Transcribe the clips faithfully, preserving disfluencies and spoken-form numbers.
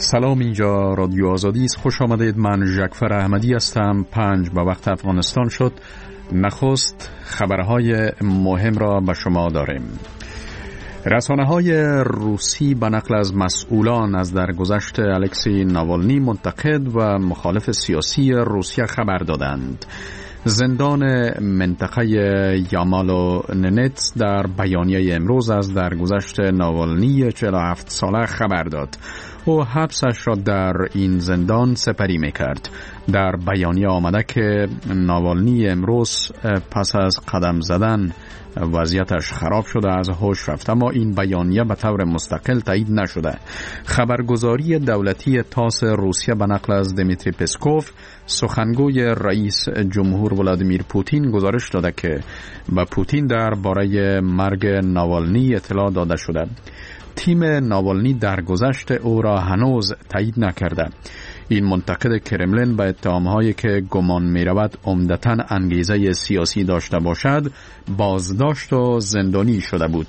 سلام، اینجا رادیو آزادی است. خوش آمدید. من ژکفر احمدی هستم. پنج به وقت افغانستان شد. نخست خبرهای مهم را به شما داریم. رسانه‌های روسی به نقل از مسئولان از درگذشت الکسی ناوالنی منتقد و مخالف سیاسی روسیه خبر دادند. زندان منطقه یامالو ننتس در بیانیه امروز از درگذشت ناوالنی چهل و هفت ساله خبر داد. او حبسش را در این زندان سپری میکرد. در بیانیه آمده که ناوالنی امروز پس از قدم زدن وضعیتش خراب شده از هوش رفت، اما این بیانیه به طور مستقل تایید نشده. خبرگزاری دولتی تاس روسیه به نقل از دمیتری پسکوف، سخنگوی رئیس جمهور ولادیمیر پوتین، گزارش داده که به پوتین درباره مرگ ناوالنی اطلاع داده شده. تیم ناوالنی درگذشت او را هنوز تایید نکرده. این منتقد کرملین به اتهامهایی که گمان می رود عمدتاً انگیزه سیاسی داشته باشد بازداشت و زندانی شده بود.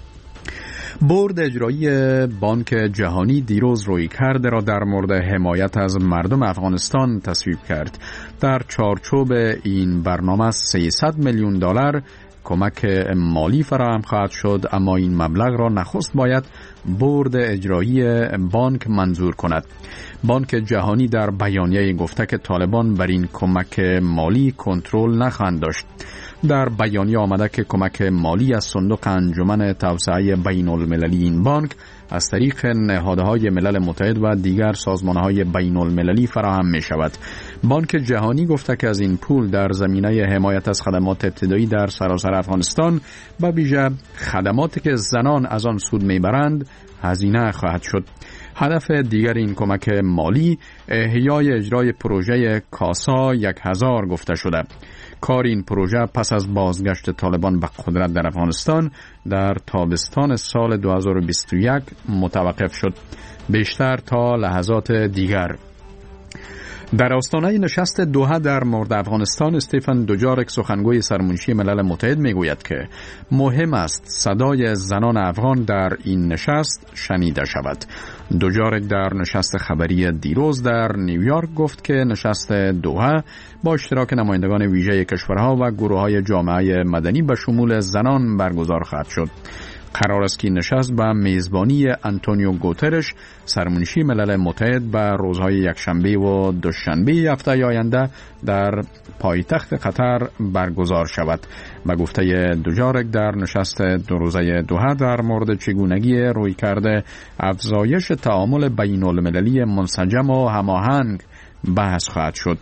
بورد اجرایی بانک جهانی دیروز رویکرد را در مورد حمایت از مردم افغانستان تصویب کرد. در چارچوب این برنامه سیصد میلیون دلار کمک مالی فراهم خواهد شد، اما این مبلغ را نخست باید بورد اجرایی بانک منظور کند. بانک جهانی در بیانیه گفته که طالبان بر این کمک مالی کنترل نخواهند داشت. در بیانیه آمده که کمک مالی از صندوق انجمن توسعه بین المللی این بانک از طریق نهادهای ملل متحد و دیگر سازمانهای بین المللی فراهم می شود. بانک جهانی گفته که از این پول در زمینه حمایت از خدمات ابتدایی در سراسر افغانستان به ویژه خدماتی که زنان از آن سود می برند هزینه خواهد شد. هدف دیگر این کمک مالی احیای اجرای پروژه کاسا یک هزار گفته شده. کار این پروژه پس از بازگشت طالبان به قدرت در افغانستان در تابستان سال دو هزار و بیست و یک متوقف شد. بیشتر تا لحظات دیگر. در آستانه نشست دوحه در مورد افغانستان، استیفن دوجارک، سخنگوی سرمنشی ملل متحد، میگوید که مهم است صدای زنان افغان در این نشست شنیده شود. دوجارک در نشست خبری دیروز در نیویورک گفت که نشست دوحه با اشتراک نمایندگان ویژه کشورها و گروه‌های جامعه مدنی به شمول زنان برگزار خواهد شد. قرار است که نشست به میزبانی آنتونیو گوترش، سرمنشی ملل متحد، به روزهای یکشنبه و دوشنبه هفته آینده در پایتخت قطر برگزار شود. به گفته دوجارک در نشست دو روزه دوحه در مورد چگونگی رویکرد افزایش تعامل بین المللی منسجم و هماهنگ بحث خواهد شد.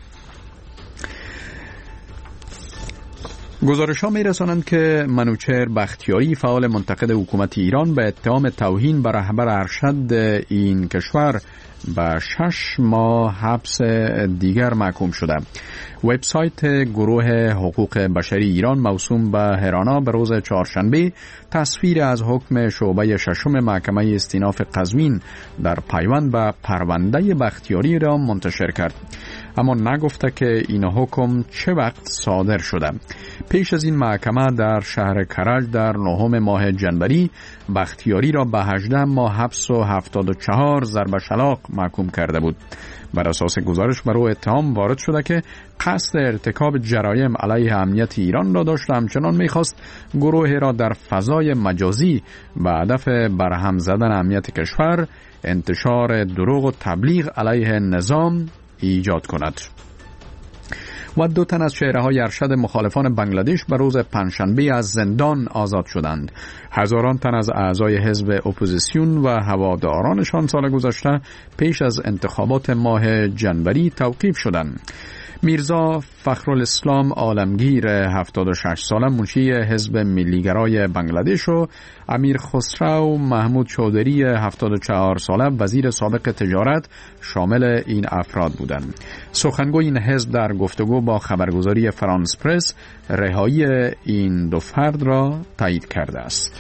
گزارش ها می رسانند که منوچهر بختیاری، فعال منتقد حکومت ایران، به اتهام توهین به رهبر ارشد این کشور به شش ماه حبس دیگر محکوم شده. وبسایت گروه حقوق بشری ایران موسوم به هرانا به روز چهارشنبه تصویر از حکم شعبه ششم محکمه استیناف قزوین در پیوند به پرونده بختیاری را منتشر کرد، اما نگفته که این حکم چه وقت صادر شده. پیش از این محکمه در شهر کرج در نهم ماه جنوری بختیاری را به هجده ماه حبس و هفتاد و چهار ضرب شلاق محکوم کرده بود. بر اساس گزارش بر او اتهام وارد شده که قصد ارتکاب جرایم علیه امنیت ایران را داشت و همچنان می‌خواست گروه را در فضای مجازی به هدف برهم زدن امنیت کشور، انتشار دروغ و تبلیغ علیه نظام ایجاد کند. و دو تن از چهره‌های ارشد مخالفان بنگلادش به روز پنجشنبه از زندان آزاد شدند. هزاران تن از اعضای حزب اپوزیسیون و هوادارانشان سال گذشته پیش از انتخابات ماه جنوری توقیف شدند. میرزا فخرالاسلام عالمگیر هفتاد و شش ساله منشی حزب ملیگرای بنگلادش و امیر خسرو محمود چودری هفتاد و چهار ساله وزیر سابق تجارت شامل این افراد بودند. سخنگوی این حزب در گفتگو با خبرگزاری فرانس پرس رهایی این دو فرد را تایید کرده است.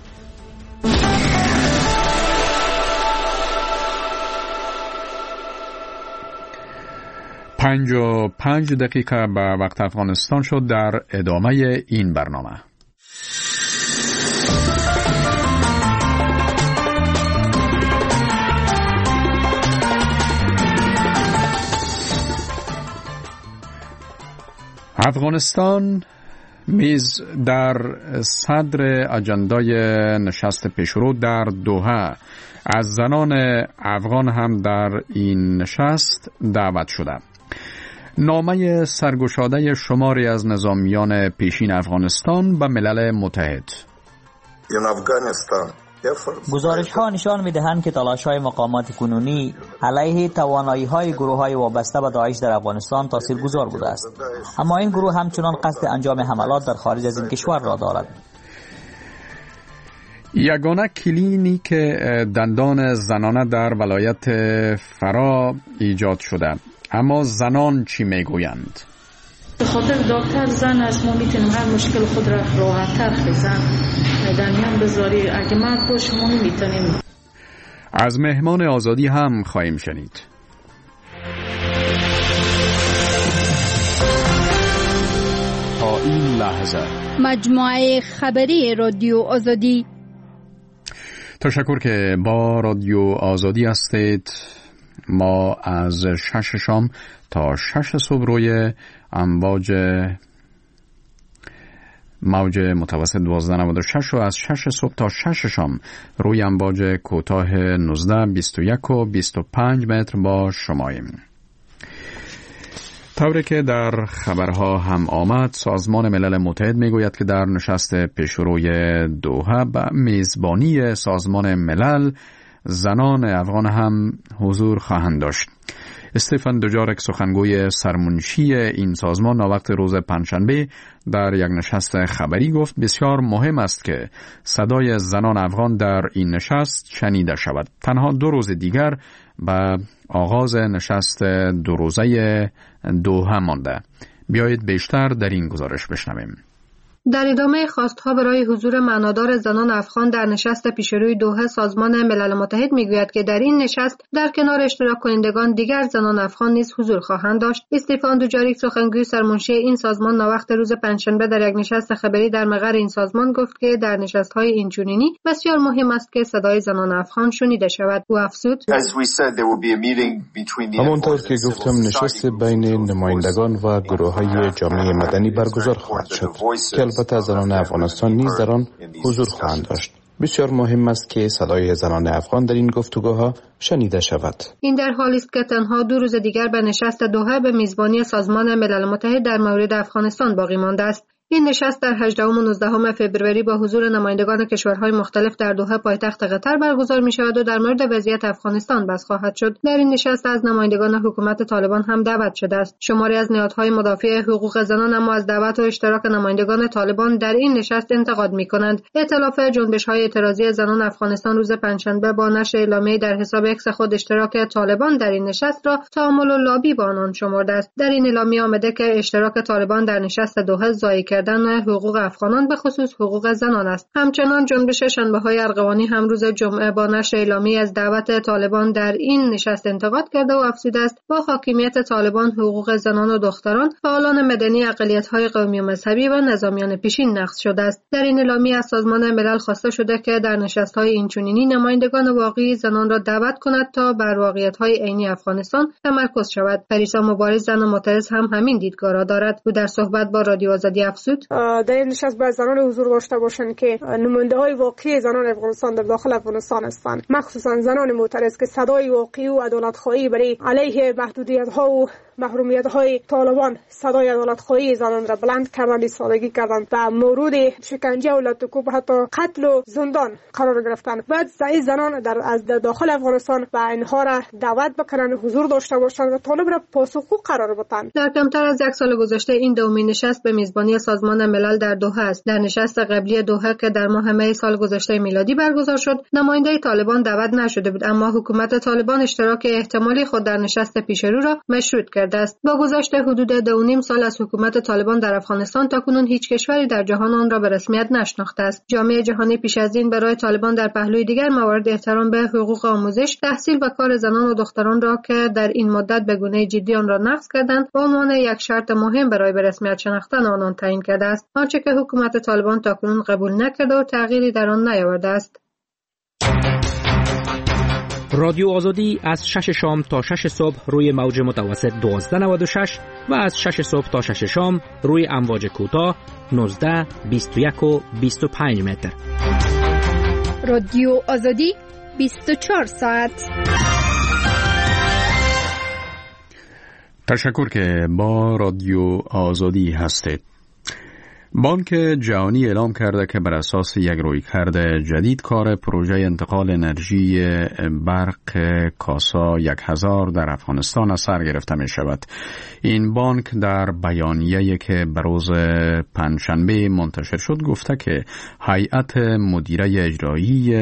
پنج و پنج دقیقه به وقت افغانستان شد. در ادامه این برنامه افغانستان میز در صدر اجندای نشست پیشرو در دوحه از زنان افغان هم در این نشست دعوت شده. نامه سرگشاده شماری از نظامیان پیشین افغانستان به ملل متحد. گزارش ها نشان می دهند که تلاش های مقامات کنونی علیه توانایی های گروه های وابسته به داعش در افغانستان تاثیرگذار بوده است، اما این گروه همچنان قصد انجام حملات در خارج از این کشور را دارد. یگانه کلینیک دندان زنانه در ولایت فرا ایجاد شده، اما زنان چی میگویند؟ به خاطر دکتر زن است، ما میتونیم هر مشکل خود را راحت‌تر خیزن در میان بذاری. اگه مرد باشه ما نمیتونیم. از مهمان آزادی هم خواهیم شنید. تا این لحظه مجموعه خبری رادیو آزادی. تشکر که با رادیو آزادی هستید. ما از شش شام تا شش صبح روی امواج موج متوسط دوازده نود و شش و از شش صبح تا شش شام روی امواج کوتاه نوزده، بیست و یک و بیست و پنج متر با شماییم. طوری که در خبرها هم آمد، سازمان ملل متحد میگوید که در نشست پیشروی دوحه به میزبانی سازمان ملل زنان افغان هم حضور خواهند داشت. استفان دوجارک سخنگوی سرمنشی این سازمان وقت روز پنجشنبه در یک نشست خبری گفت بسیار مهم است که صدای زنان افغان در این نشست شنیده شود. تنها دو روز دیگر به آغاز نشست دو روزه دوحه مانده. بیایید بیشتر در این گزارش بشنویم. در ادامه خواستها برای حضور معنادار زنان افغان در نشست پیشروی دوحه، سازمان ملل متحد میگوید که در این نشست در کنار اشتراک کنندگان دیگر زنان افغان نیز حضور خواهند داشت. استفان دوجاریک سخنگوی سرمنشی این سازمان ناوقت روز پنجشنبه در یک نشست خبری در مقر این سازمان گفت که در نشست‌های اینچنینی بسیار مهم است که صدای زنان افغان شنیده شود. او افزود: همانطور که گفتم نشست بین نمایندگان و گروه‌های جامعه مدنی برگزار خواهد شد که البته زنان افغانستان نیز در آن حضور خواهند داشت. بسیار مهم است که صدای زنان افغان در این گفتگوها شنیده شود. این در حالی است که تنها دو روز دیگر به نشست دوحه به میزبانی سازمان ملل متحد در مورد افغانستان باقی مانده است. این نشست در هجدهم و نوزدهم فوریه با حضور نمایندگان کشورهای مختلف در دوحه پایتخت قطر برگزار می شود و در مورد وضعیت افغانستان بحث خواهد شد. در این نشست از نمایندگان حکومت طالبان هم دعوت شده است. شماری از نهادهای مدافع حقوق زنان اما از دعوت و اشتراک نمایندگان طالبان در این نشست انتقاد می کنند. ائتلاف جنبش‌های اعتراضی زنان افغانستان روز پنجشنبه با نشر اعلامیه در حساب اکس خود اشتراک طالبان در این نشست را تأمل و لابی با آنان شمرده است. در این اعلامیه آمده که اشتراک طالبان در نشست دوحه ضایع کردن حقوق افغانان به خصوص حقوق زنان است. همچنان جنبش شنبه‌های ارغوانی هم روز جمعه با نشر اعلامیه از دعوت طالبان در این نشست انتقاد کرده و افزوده است با حاکمیت طالبان حقوق زنان و دختران، فعالان مدنی، اقلیت‌های قومی و مذهبی و نظامیان پیشین نقض شده است. در این اعلامیه از سازمان ملل خواسته شده که در نشست‌های اینچنینی نمایندگان واقعی زنان را دعوت کند تا بر واقعیت‌های عینی افغانستان تمرکز شود. پریسا مبارز، زن معترض، هم همین دیدگاه را دارد. او در صحبت با رادیو آزادی افزود: در این نشست باید زنان حضور داشته باشند که نماینده های واقعی زنان افغانستان در داخل افغانستان هستند، مخصوصا زنان معترض که صدای واقعی و عدالت خواهی برای علیه محدودیت ها و محرومیت های طالبان صدای عدالت خواهی زنان را بلند کردند، ایستادگی کردند و مورد شکنجه و لطکوب حتی قتل و زندان قرار گرفتند. بعد این زنان در از داخل افغانستان و اینها را دعوت بکنند حضور داشته باشند و طالب را پاسخگو قرار بدهند. در کمتر از یک سال گذشته این دومین نشست به میزبانی سازمان ملل در دوحه است. در نشست قبلی دوحه که در ماه می سال گذشته میلادی برگزار شد، نماینده طالبان دعوت نشده بود، اما حکومت طالبان اشتراک احتمالی خود در نشست پیشرو را مشروط کرده است. با گذشت حدود دو و نیم سال از حکومت طالبان در افغانستان، تاکنون هیچ کشوری در جهان آن را به رسمیت نشناخته است. جامعه جهانی پیش از این برای طالبان در پهلوی دیگر موارد احترام به حقوق آموزش، تحصیل و کار زنان و دختران را که در این مدت به گونه جدی آن را نقض کردند، به عنوان یک شرط مهم برای به رسمیت شناختن آنان تعیین کرده است، آنچه که حکومت طالبان تاکنون قبول نکرده و تغییری در آن نیاورده است. رادیو آزادی از شش شام تا شش صبح روی موج متوسط دوازده نود و شش و از شش صبح تا شش شام روی امواج کوتاه نوزده، بیست و یک و بیست و پنج متر. رادیو آزادی بیست و چهار ساعت. تشکر که با رادیو آزادی هستید. بانک جهانی اعلام کرده که بر اساس یک رویکرد جدید کار پروژه انتقال انرژی برق کاسا یک هزار در افغانستان از سر گرفته می شود. این بانک در بیانیه‌ای که به روز پنجشنبه منتشر شد گفته که هیئت مدیره اجرایی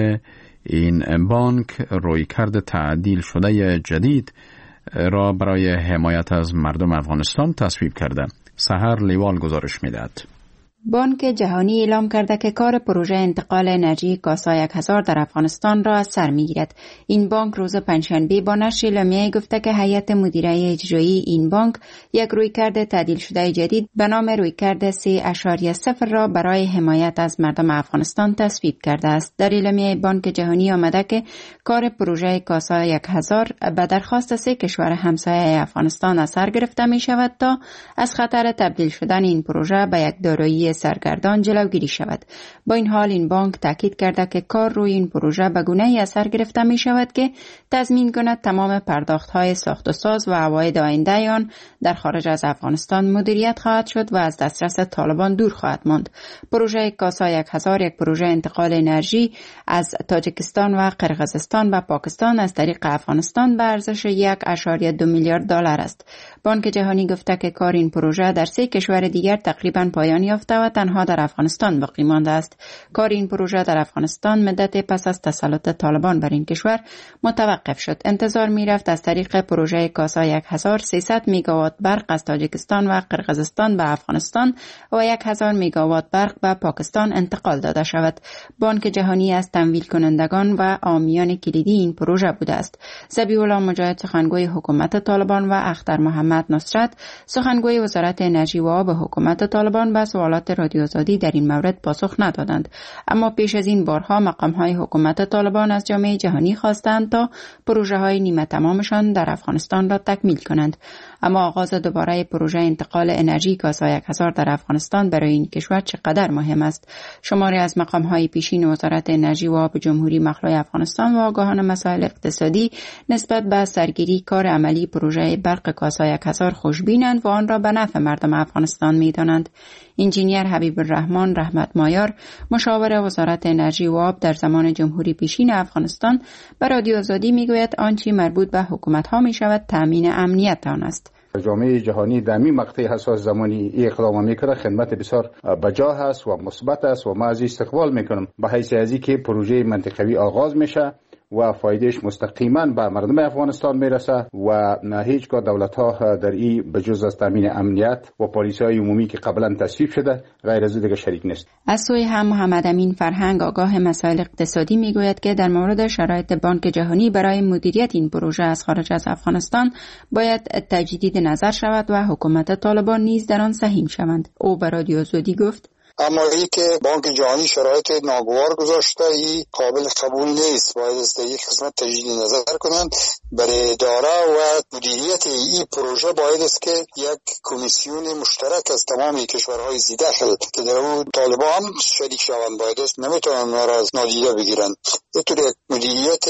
این بانک رویکرد تعدیل شده جدید را برای حمایت از مردم افغانستان تصویب کرده. سحر لیوال گزارش می‌دهد. بانک جهانی اعلام کرده که کار پروژه انتقال انرژی کاسا یک هزار در افغانستان را از سر میگیرد. این بانک روز پنجشنبه با نشر اعلامیه گفته که هیئت مدیره اجرایی این بانک یک رویکرد تعدیل شده جدید به نام رویکرد سه اشاریه صفر را برای حمایت از مردم افغانستان تصویب کرده است. در اعلامیه بانک جهانی آمده که کار پروژه کاسا یک هزار به درخواست سه کشور همسایه افغانستان از سر گرفته می شود تا از خطر تبدیل شدن این پروژه به یک دارایی سرگردان جلوگیری شود. با این حال این بانک تاکید کرده که کار روی این پروژه به گونه‌ای از سر گرفته می شود که تضمین کند تمام پرداخت‌های ساخت و ساز و عواید آینده آن در خارج از افغانستان مدیریت خواهد شد و از دسترس طالبان دور خواهد ماند. پروژه کاسا یک هزار یک پروژه انتقال انرژی از تاجیکستان و قرقیزستان و پاکستان از طریق افغانستان به ارزش یک اشاریه دو میلیارد دلار است. بانک جهانی گفته که کار این پروژه در سه کشور دیگر تقریباً پایان یافته و تنها در افغانستان باقی مانده است. کار این پروژه در افغانستان مدت پس از تسلط طالبان بر این کشور متوقف شد. انتظار می رفت از طریق پروژه کاسا یک هزار سیصد میگاوات برق از تاجیکستان و قرقیزستان به افغانستان و یک هزار میگاوات برق به پاکستان انتقال داده شود. بانک جهانی از تمویل کنندگان و عامیان کلیدی این پروژه بوده است. ذبیح الله مجاهد سخنگوی حکومت طالبان و اختر محمد نصرت سخنگوی وزارت انرژی و آب حکومت طالبان به سوالات رادیو آزادی در این مورد پاسخ ندادند. اما پیش از این بارها مقام‌های حکومت طالبان از جامعه جهانی خواستند تا پروژه‌های نیمه تمامشان در افغانستان را تکمیل کنند. اما آغاز دوباره پروژه انتقال انرژی کاسا یک هزار در افغانستان برای این کشور چقدر مهم است. شماری از مقام‌های پیشین وزارت انرژی و آب جمهوری مخلوع افغانستان و آگاهان مسائل اقتصادی نسبت به سرگیری کار عملی پروژه برق کاسا یک هزار خوشبینند و آن را به نفع مردم افغانستان می‌دانند. انجینیر حبیب الرحمن رحمت مایار مشاور وزارت انرژی و آب در زمان جمهوری پیشین افغانستان به رادیو آزادی میگوید آنچه مربوط به حکومت‌ها می‌شود تامین امنیت آن است. جامعه جهانی در این مقطع حساس زمانی این اقدام میکنه خدمت بسیار بجا هست و مثبت است و ما از استقبال میکنم به حیث ازی که پروژه منطقوی آغاز میشه و فایدهش مستقیما به مردم افغانستان میرسه و نه هیچگاه دولت ها در این بجز از تامین امنیت و پالیسی های عمومی که قبلا تصویب شده غیر از دیگه شریک نیست. از سوی هم محمد امین فرهنگ آگاه مسائل اقتصادی میگوید که در مورد شرایط بانک جهانی برای مدیریت این پروژه از خارج از افغانستان باید تجدید نظر شود و حکومت طالبان نیز در آن سهیم شوند. او به رادیو آزادی گفت اما ای که بانک جهانی شرایط ناگوار گذاشته ای قابل قبول نیست. باید از یک قسمت تجدید نظر کنند. برای اداره و مدیریت این پروژه باید است که یک کمیسیون مشترک از تمام کشورهای زیدخل که در اون طالبان شریک شوند باید است نمیتونن ما را از نادیده بگیرند. اینطور یک مدیریت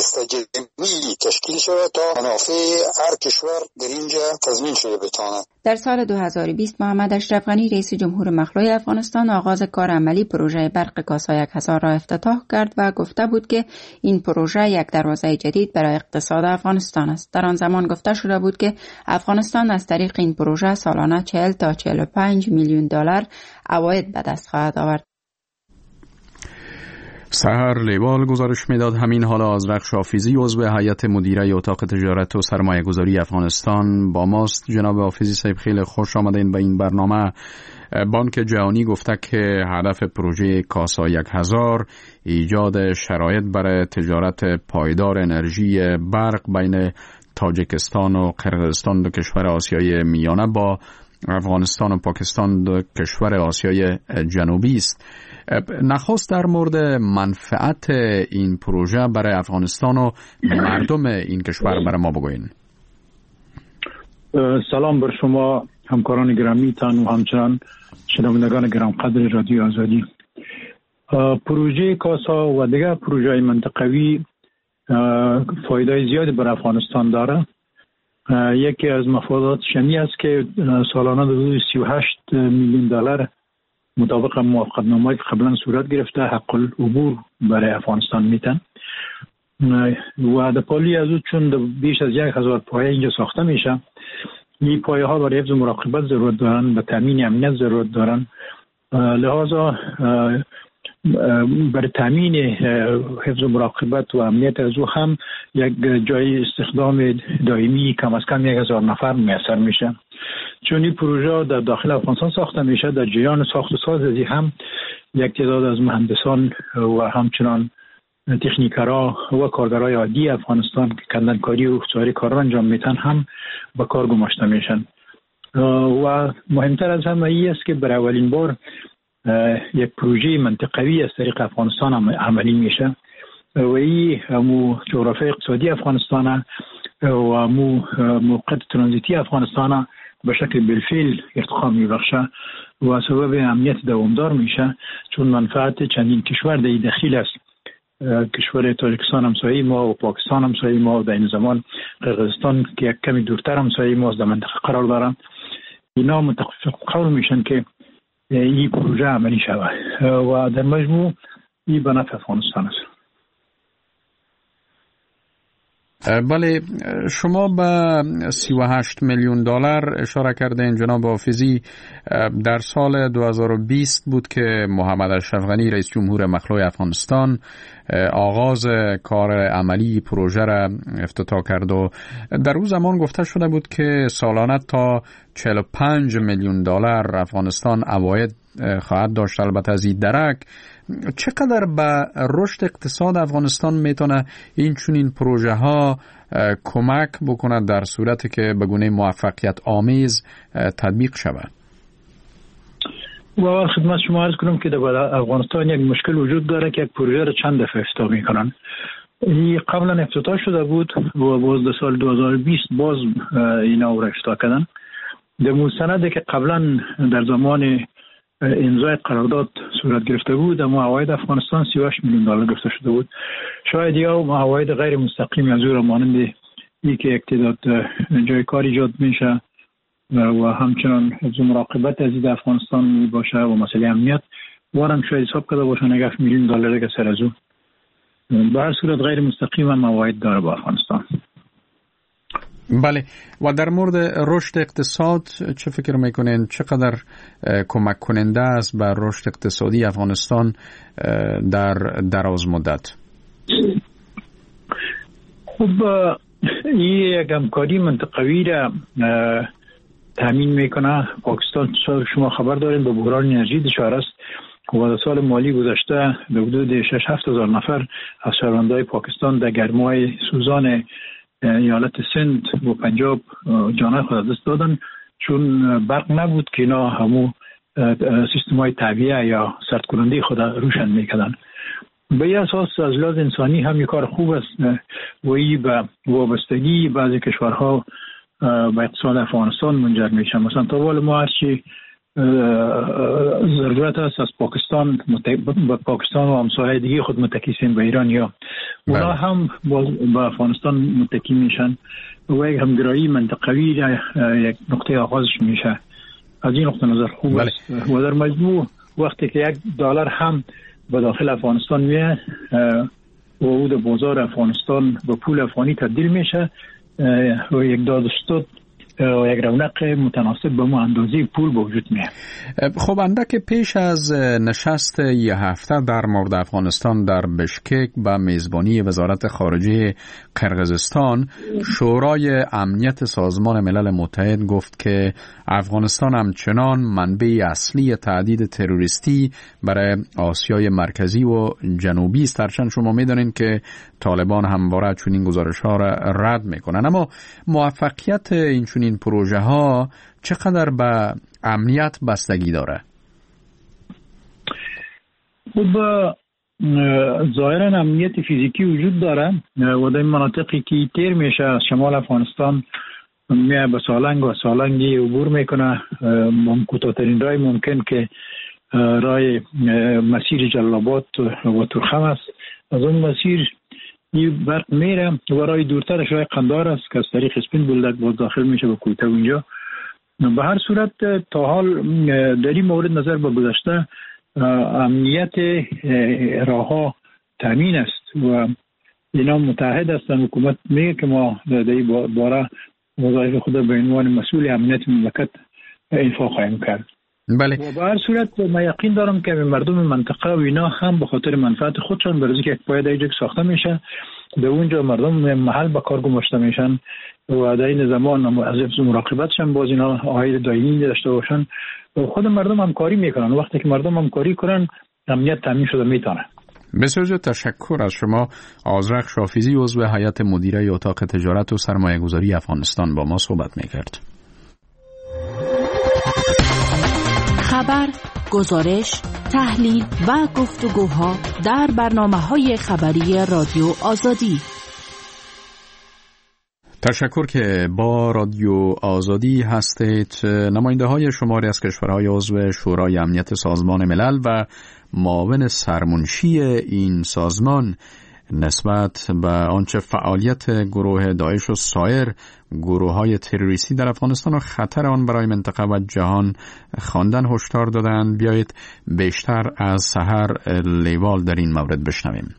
دستجمعی تشکیل شود تا منافع هر کشور در اینجا تضمین شده بتواند. در سال دو هزار و بیست محمد اشرف غنی رئیس جمهور مخلوع افغانستان آغاز کار عملی پروژه برق کاسا یک هزار را افتتاح کرد و گفته بود که این پروژه یک دروازه جدید برای اقتصاد افغانستان است. در آن زمان گفته شده بود که افغانستان از طریق این پروژه سالانه چهل تا چهل و پنج میلیون دلار عواید به دست خواهد آورد. سحر لیوال گزارش میداد. همین حالا از رخش حافظی عضو هیئت مدیره اتاق تجارت و سرمایه گذاری افغانستان با ماست. جناب حافظی صاحب خیلی خوش آمدین به این برنامه. بانک جهانی گفته که هدف پروژه کاسا یک هزار ایجاد شرایط برای تجارت پایدار انرژی برق بین تاجیکستان و قرقیزستان دو کشور آسیای میانه با افغانستان و پاکستان دو کشور آسیای جنوبی است. نخست در مورد منفعت این پروژه برای افغانستان و مردم این کشور برای ما بگوین. سلام بر شما همکاران گرامیتان و همچنان شنوندگان گرانقدر رادیو آزادی. پروژه کاسا و دیگر پروژه منطقوی فایده زیادی بر افغانستان داره. یکی از مفادات شمی است که سالانه حدود سی و هشت میلیون دلار مطابق موافقتنامه‌ای که قبلا صورت گرفته حق العبور برای افغانستان میتن و در پالی از او چون بیش از یک هزار پایه اینجا ساخته میشه. این پایه ها برای حفظ و مراقبت ضرورت دارن، به تامین امنیت ضرورت دارن، لحاظا برای تامین حفظ و مراقبت و امنیت از او هم یک جای استخدام دائمی کم از کم یک هزار نفر میسر میشه. چون این پروژه در داخل افغانستان ساخته میشه، در جریان ساخت و سازی هم یک تعداد از مهندسان و همچنان تکنیکرها و کارگرای عادی افغانستان که کندنکاری و سایر کارا انجام میتن هم به کار گماشته میشن. و مهمتر از همه این است که برای اولین بار یک پروژه منطقوی از طریق افغانستان عملی میشه و این مو جغرافی اقتصادی افغانستان و مو موقع ترانزیتی افغانستان به شکل بالفعل ارتقا میبخشه و سبب امنیت دوامدار میشه، چون منفعت چندین کشور در داخل است. کشور تاجیکستان همسایه ما و پاکستان همسایه ما و در این زمان قرقیزستان که یک کمی دورتر همسایه ما در منطقه قرار دارن، اینا متفق قول میشن که این پروژه عملی شود و در مجموع این به نفع افغانستان است. بله، شما به سی و هشت میلیون دلار اشاره کردین جناب حافظی. در سال دو هزار و بیست بود که محمد اشرف غنی رئیس جمهور مخلوع افغانستان آغاز کار عملی پروژه را افتتاح کرد و در اون زمان گفته شده بود که سالانه تا چهل و پنج میلیون دلار افغانستان عواید خواهد داشت. البته از این درک چقدر به رشد اقتصاد افغانستان میتونه این چون این پروژه ها کمک بکنه در صورتی که به گونه موفقیت آمیز تطبیق شود؟ و خدمت شما عرض کنم که در افغانستان یک مشکل وجود داره که یک پروژه را چند دفعه افتتاح میکنن. این قبلا افتتاح شده بود و باز در سال دو هزار و بیست باز اینا را افتتاح کردن. در مستندی که قبلا در زمان امضای قرارداد صورت گرفته بود، اما عواید افغانستان سی و هشت میلیون دلار گفته شده بود. شاید یا عواید غیر مستقیم از او را مانند ای که یک تعداد جای کار ایجاد میشه و همچنان حفظ و مراقبت از این افغانستان می باشه و مسئله امنیت وارم شاید حساب کرده باشن یک میلیون دلار که سر از او به هر صورت غیر مستقیم هم عواید داره با افغانستان. بله، و در مورد رشد اقتصاد چه فکر میکنین؟ چقدر کمک کننده است بر رشد اقتصادی افغانستان در دراز مدت؟ خب این یک همکاری منطقوی را تامین میکنه. پاکستان شما خبر دارین به بحران انرژی دچار است و در سال مالی گذشته به حدود شش هفت هزار نفر از شهروندان پاکستان در گرمای سوزان ایالت سند و پنجاب جان خود دست دادن، چون برق نبود که اینا همو سیستم های تعبیه یا سرد کننده خود روشن میکردن. به این اساس از لحاظ انسانی هم یک کار خوب است و این به وابستگی بعضی کشورها به اقتصاد افغانستان منجر میشه. مثلا تا حال ما هرچی ضرورت است از پاکستان با پاکستان و همسایه دیگه خود متکیسیم به ایران یا اونا هم با افغانستان متکی میشن و یک همگرایی منطقوی یک نقطه آغازش میشه. از این نقطه نظر خوب بله. است و در مجموع وقتی که یک دلار هم به داخل افغانستان میه و او در بازار افغانستان به پول افغانی تبدیل میشه و یک دادستود و یک رونق متناسب به مو اندازه پول به وجود میاد. خب اندک پیش از نشست یه هفته در مورد افغانستان در بشکک با میزبانی وزارت خارجه قرقیزستان، شورای امنیت سازمان ملل متحد گفت که افغانستان همچنان منبع اصلی تهدید تروریستی برای آسیای مرکزی و جنوبی است. هرچند شما میدونین که طالبان همواره چنین گزارش‌ها را رد میکنن، اما موفقیت این چنین این پروژه ها چقدر به امنیت بستگی داره؟ خب ظاهرا امنیت فیزیکی وجود داره و در مناطقی که تیر میشه از شمال افغانستان میه به سالنگ و سالنگی عبور میکنه، کوتاه‌ترین راه ممکن که راه مسیر جلال آباد و ترخم است. از اون مسیر این برق میره و راه دورترش راه قندار است که از طریق اسپین بولدک باز داخل میشه به کویته و اینجا. به هر صورت تا حال در این مورد نظر به گذشته امنیت راه ها تامین است و اینا متحد هستند. حکومت میگه که ما در این باره وظایف خود به عنوان مسئول امنیت مملکت انفاق خواهیم کرد. بله. و به هر صورت من یقین دارم که مردم منطقه و اینا هم به خاطر منفعت خودشان برای که پاید ایجا ساخته میشه در اونجا مردم محل به کار گماشته میشن و در این زمان از حفظ مراقبتش هم باز اینا عاید دائمی داشته باشن و خود مردم همکاری میکنن. وقتی که مردم همکاری کنن امنیت تامین شده میتونه. بسیار زیاد تشکر از شما. آذرخ شافیزی عضو هیئت مدیره اتاق تجارت و سرمایه گذاری افغانستان با ما صحبت میکرد. خبر، گزارش، تحلیل و گفتگوها در برنامه‌های خبری رادیو آزادی. تشکر که با رادیو آزادی هستید. نماینده های شماری از کشورهای عضو شورای امنیت سازمان ملل و معاون سرمنشی این سازمان نسبت به آنچه فعالیت گروه داعش و سایر گروه‌های تروریستی در افغانستان و خطر آن برای منطقه و جهان خواندن هشدار دادند. بیایید بیشتر از سحر لیوال در این مورد بشنویم.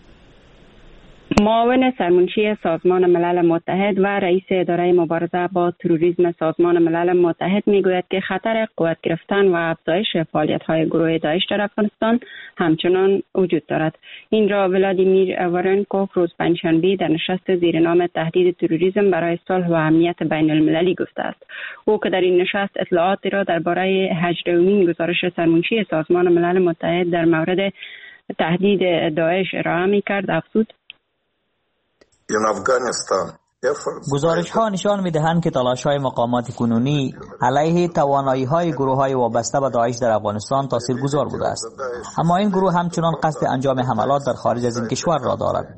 معاون سرمنشی سازمان ملل متحد و رئیس اداره مبارزه با تروریسم سازمان ملل متحد میگوید که خطر قوت گرفتن و افزایش فعالیت‌های گروه داعش در افغانستان همچنان وجود دارد. این را ولادیمیر وارنکوف روز پنجشنبه در نشست زیر نام تهدید تروریسم برای صلح و امنیت بین المللی گفته است. او که در این نشست اطلاعاتی را درباره هجدهمین گزارش سرمنشی سازمان ملل متحد در مورد تهدید داعش ارائه می‌کرد افزود: گزارش ها نشان می دهند که تلاش های مقامات کنونی علیه توانایی های گروه های وابسته به داعش در افغانستان تاثیرگذار بوده است، اما این گروه همچنان قصد انجام حملات در خارج از این کشور را دارد.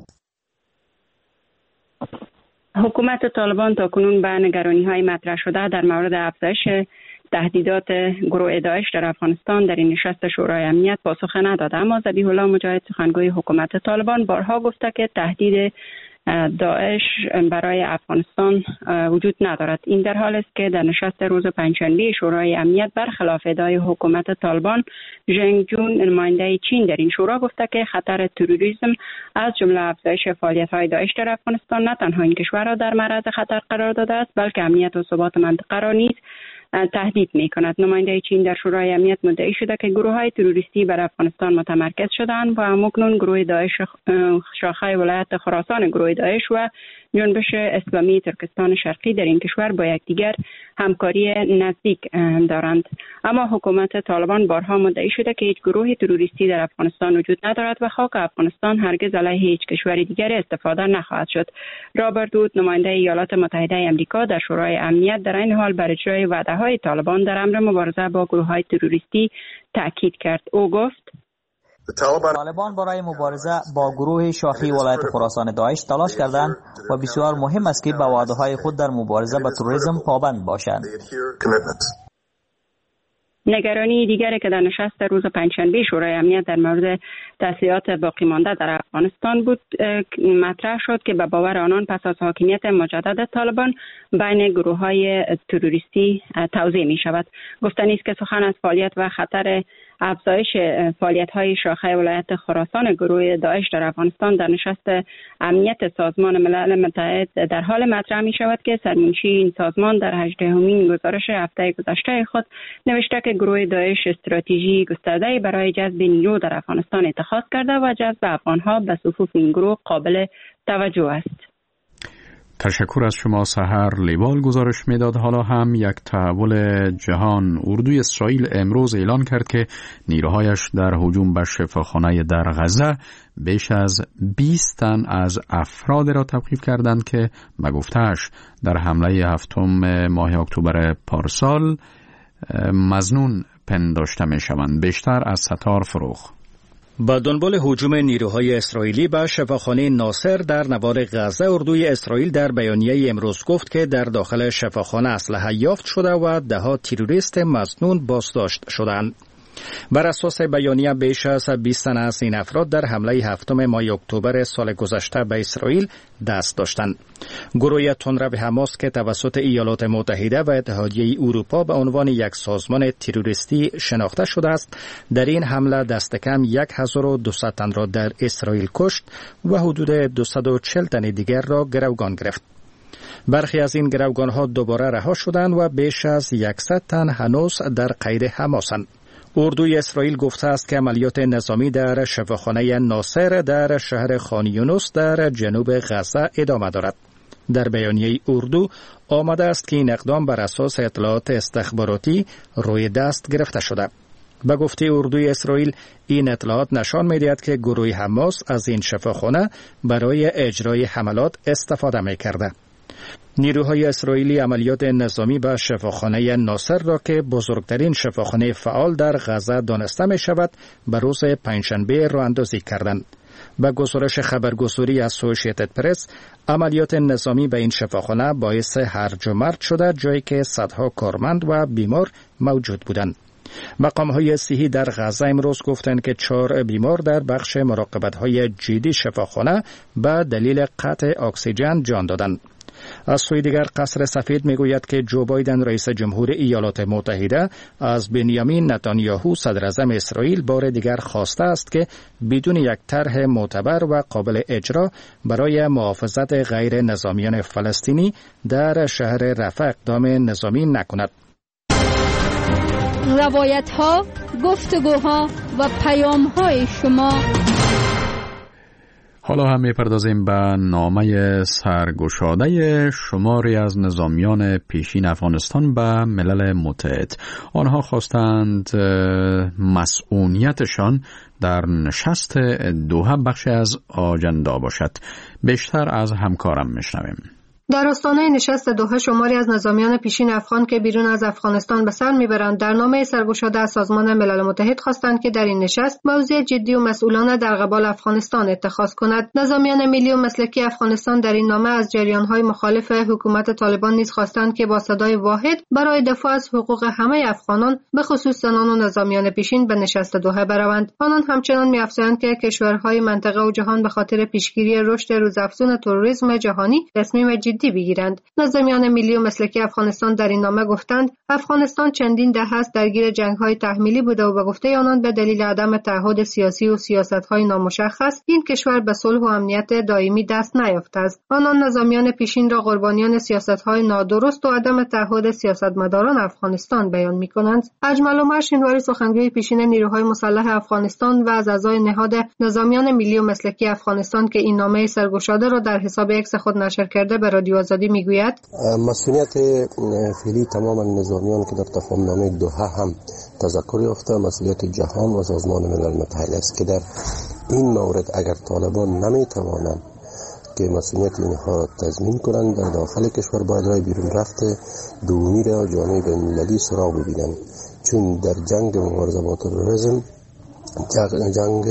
حکومت طالبان تاکنون به نگرانی های مطرح شده در مورد افزایش تهدیدات گروه داعش در افغانستان در این نشست شورای امنیت پاسخ نداده، اما ذبیح الله مجاهد سخنگوی حکومت طالبان بارها گفته که تهدید داعش برای افغانستان وجود ندارد. این در حال است که در نشست روز پنجشنبه شورای امنیت برخلاف ادعای حکومت طالبان، ژنگ جون نماینده چین در این شورا گفته که خطر تروریسم از جمله افزایش فعالیت‌های داعش در افغانستان نه تنها این کشور را در معرض خطر قرار داده است بلکه امنیت و ثبات منطقه را نیز تهدید می کند. نماینده چین در شورای امنیت مدعی شده که گروه های تروریستی بر افغانستان متمرکز شدند و همکنون گروه داعش شاخه ولایت خراسان گروه داعش و جنبش اسلامی ترکستان شرقی در این کشور با یکدیگر همکاری نزدیک دارند. اما حکومت طالبان بارها مدعی شده که هیچ گروه تروریستی در افغانستان وجود ندارد و خاک افغانستان هرگز علیه هیچ کشور دیگر استفاده نخواهد شد. رابرت وود نماینده ایالات متحده آمریکا در شورای امنیت در این حال بر اجرای وعده‌های طالبان در امر مبارزه با گروه‌های تروریستی تاکید کرد. او گفت: طالبان برای مبارزه با گروه شاخی ولایت خراسان داعش تلاش کردند و بسیار مهم است که به وعده‌های خود در مبارزه با تروریسم پابند باشند. نگرانی دیگری که در نشست روز پنجشنبه شورای امنیت در مورد تسلیحات باقی مانده در افغانستان بود مطرح شد که به باور آنان پس از حاکمیت مجدد طالبان بین گروه‌های تروریستی توزیع می شود. گفتنی است که سخن از فعالیت و خطر افزایش فعالیت‌های شاخه ولایت خراسان گروه داعش در افغانستان در نشست امنیت سازمان ملل متحد در حال مطرح می شود که سرمنشی این سازمان در هجدهمین گزارش هفته گذشته خود نوشته که گروه داعش استراتژی گسترده برای جذب نیرو در افغانستان اتخاذ کرده و جذب افغان‌ها به صفوف این گروه قابل توجه است. تشکر از شما. سحر لیوال گزارش میداد. حالا هم یک تحول جهان. اردوی اسرائیل امروز اعلان کرد که نیروهایش در هجوم به شفاخانه در غزه بیش از بیست تن از افراد را توقیف کردند که به گفته‌اش در حمله هفتم ماه اکتبر پارسال مظنون پنداشته می شوند. بیشتر از ستار فروخ. با دنبال هجوم نیروهای اسرائیلی به شفاخانه ناصر در نوار غزه، اردوی اسرائیل در بیانیه امروز گفت که در داخل شفاخانه اسلحه یافت شده و ده ها تروریست مظنون بازداشت شدند. بر اساس بیانیه بیش از بیست تن از این افراد در حمله هفتم ماه اکتبر سال گذشته به اسرائیل دست داشتند. گروه تندرو حماس که توسط ایالات متحده و اتحادیه اروپا به عنوان یک سازمان تروریستی شناخته شده است، در این حمله دست کم هزار و دویست تن را در اسرائیل کشت و حدود دویست و چهل تن دیگر را گروگان گرفت. برخی از این گروگان‌ها دوباره رها شدند و بیش از صد تن هنوز در قید حماسند. اردوی اسرائیل گفته است که عملیات نظامی در شفاخانه ناصر در شهر خان یونس در جنوب غزه ادامه دارد. در بیانیه اردو آمده است که این اقدام بر اساس اطلاعات استخباراتی روی دست گرفته شده. به گفته اردوی اسرائیل، این اطلاعات نشان می‌دهد که گروه حماس از این شفاخانه برای اجرای حملات استفاده می‌کرده. نیروهای اسرائیلی عملیات نظامی به شفاخانه ناصر را که بزرگترین شفاخانه فعال در غزه دانسته می شود به روز پنجشنبه راه اندازی کردند. به گزارش خبرگزاری اسوسییتد پرس، عملیات نظامی به این شفاخانه باعث هرج و مرج شده، جایی که صدها کارمند و بیمار موجود بودند. مقام‌های صحی در غزه امروز گفتند که چهار بیمار در بخش مراقبت‌های جدی شفاخانه به دلیل قطع اکسیژن جان دادند. از سوی دیگر قصر سفید میگوید که جو بایدن رئیس جمهور ایالات متحده از بنیامین نتانیاهو صدر اعظم اسرائیل بار دیگر خواسته است که بدون یک طرح معتبر و قابل اجرا برای محافظت غیر نظامیان فلسطینی در شهر رفح اقدام نظامی نکند. روایت ها، گفتگوها و پیام های شما. حالا هم می‌پردازیم به نامه سرگشاده شماری از نظامیان پیشین افغانستان به ملل متحد. آنها خواستند مسئولیتشان در نشست دوحه بخش از آجندا باشد. بیشتر از همکارم میشنویم. در آستانه نشست دوحه شماری از نظامیان پیشین افغان که بیرون از افغانستان به سر میبرند در نامه سرگشاده از سازمان ملل متحد خواستند که در این نشست موضع جدی و مسئولانه در قبال افغانستان اتخاذ کند. نظامیان ملی و مسلکی افغانستان در این نامه از جریان‌های مخالف حکومت طالبان نیز خواستند که با صدای واحد برای دفاع از حقوق همه افغانان به خصوص زنان و نظامیان پیشین به نشست دوحه بروند. آنان همچنان می‌افزایند که کشورهای منطقه و جهان به خاطر پیشگیری رشد روزافزون تروریسم جهانی تصمیم جدی بگیرند. نظامیان ملی و مسلکی افغانستان در این نامه گفتند افغانستان چندین دهه است درگیر جنگ‌های تحمیلی بوده و به گفته آنان به دلیل عدم تعهد سیاسی و سیاست‌های نامشخص این کشور به صلح و امنیت دائمی دست نیافته است. آنان نظامیان پیشین را قربانیان سیاست‌های نادرست و عدم تعهد سیاستمداران افغانستان بیان می‌کنند. اجمل عمر شینواری سخنگوی پیشین نیروهای مسلح افغانستان و از اعضای نهاد نظامیان ملی و مسلکی افغانستان که این نامه سرگشاده را در حساب ایکس خود نشر کرده به رادیو آزادی میگوید مسئولیت فعلی تمام نظامیان که در تفاهمنامه دوحه هم تذکر یافته مسئولیت جهان و سازمان ملل متحد است که در این مورد اگر طالبان نمیتوانند که مسئولیت اینها را تضمین کنند در داخل کشور باید رای بیرون رفته دومی را جانب ملی سراغ ببینند، چون در جنگ مبارزه با تروریسم جنگ, جنگ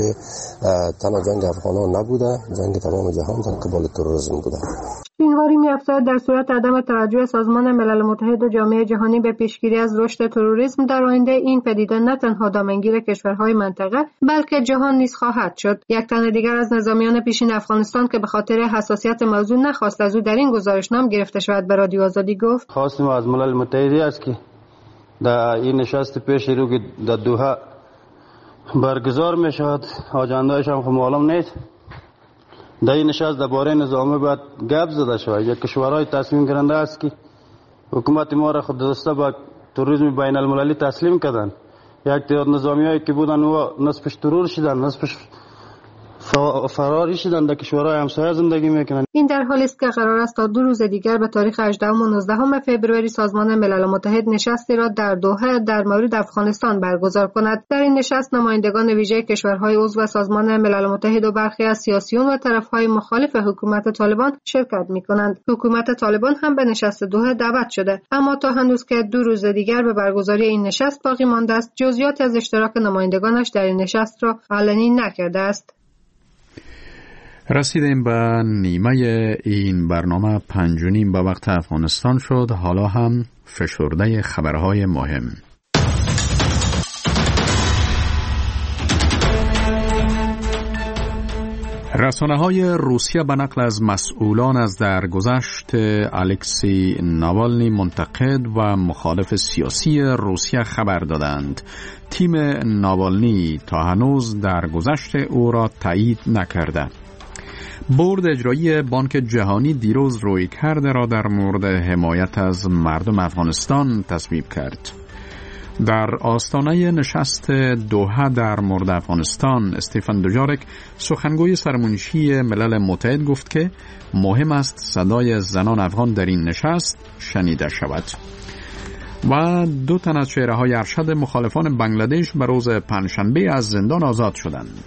تنها جنگ افغانان نبوده، جنگ تمام جهان در قبال تروریسم بوده. شینواری می‌افزاید در صورت عدم توجه سازمان ملل متحد و جامعه جهانی به پیشگیری از رشد تروریسم در آینده این پدیده نه تنها دامنگیر کشورهای منطقه بلکه جهان نیز خواهد شد. یک تن دیگر از نظامیان پیشین افغانستان که به خاطر حساسیت موضوع نخواست از او در این گزارشنامه گرفته شود به رادیو آزادی گفت خواستیم از ملل متحد است که در این نشست پیش رو که در دوحه برگزار می شود آجندهش هم خب معلوم نیست. در این نشست درباره نظامی باید گپ زده شود. یک کشورهای تصمیم گیرنده است که حکومت ما را خود دسته به تروریسم بین المللی تسلیم کردن. یک تعداد نظامیایی که بودن و نصفش ترور شدن، نصفش فراری شدن در کشورهای همسایه زندگی میکنن. این در حالی است که قرار است تا دو روز دیگر به تاریخ هجدهم و نوزدهم فوریه سازمان ملل متحد نشستی را در دوحه در مورد افغانستان برگزار کند. در این نشست نمایندگان ویژه کشورهای عضو سازمان ملل متحد و برخی از سیاسیون و طرفهای مخالف حکومت طالبان شرکت می‌کنند. حکومت طالبان هم به نشست دوحه دعوت شده، اما تا هنوز که دو روز دیگر به برگزاری این نشست باقی مانده است، جزئیات از اشتراک نمایندگانش در این نشست را علنی نکرده است. رسیدیم به نیمه این برنامه پنج و نیم به وقت افغانستان شد. حالا هم فشرده خبرهای مهم. رسانه‌های روسیه به نقل از مسئولان از درگذشت الکسی ناوالنی منتقد و مخالف سیاسی روسیه خبر دادند. تیم ناوالنی تا هنوز درگذشت او را تایید نکرده. بورد اجرایی بانک جهانی دیروز رویکرد را در مورد حمایت از مردم افغانستان تصویب کرد. در آستانه نشست دوحه در مورد افغانستان، استیفن دوجارک سخنگوی سرمنشی ملل متحد گفت که مهم است صدای زنان افغان در این نشست شنیده شود. و دو تن از چهره‌های ارشد مخالفان بنگلادش به روز پنجشنبه از زندان آزاد شدند.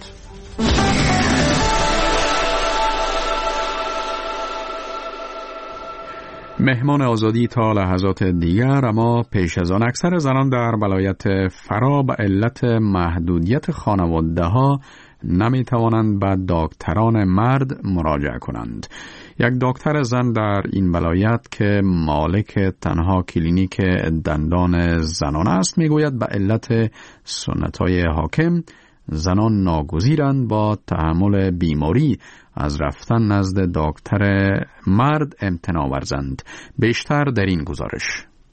مهمان آزادی تا لحظات دیگر، اما پیش از آن اکثر زنان در ولایت فرا به علت محدودیت خانواده ها نمی توانند به دکتران مرد مراجعه کنند. یک دکتر زن در این ولایت که مالک تنها کلینیک دندان زنان است میگوید به علت سنت‌های حاکم زنان ناگزیرند با تحمل بیماری از رفتن نزد دکتر مرد امتناع ورزند. بیشتر در این گزارش.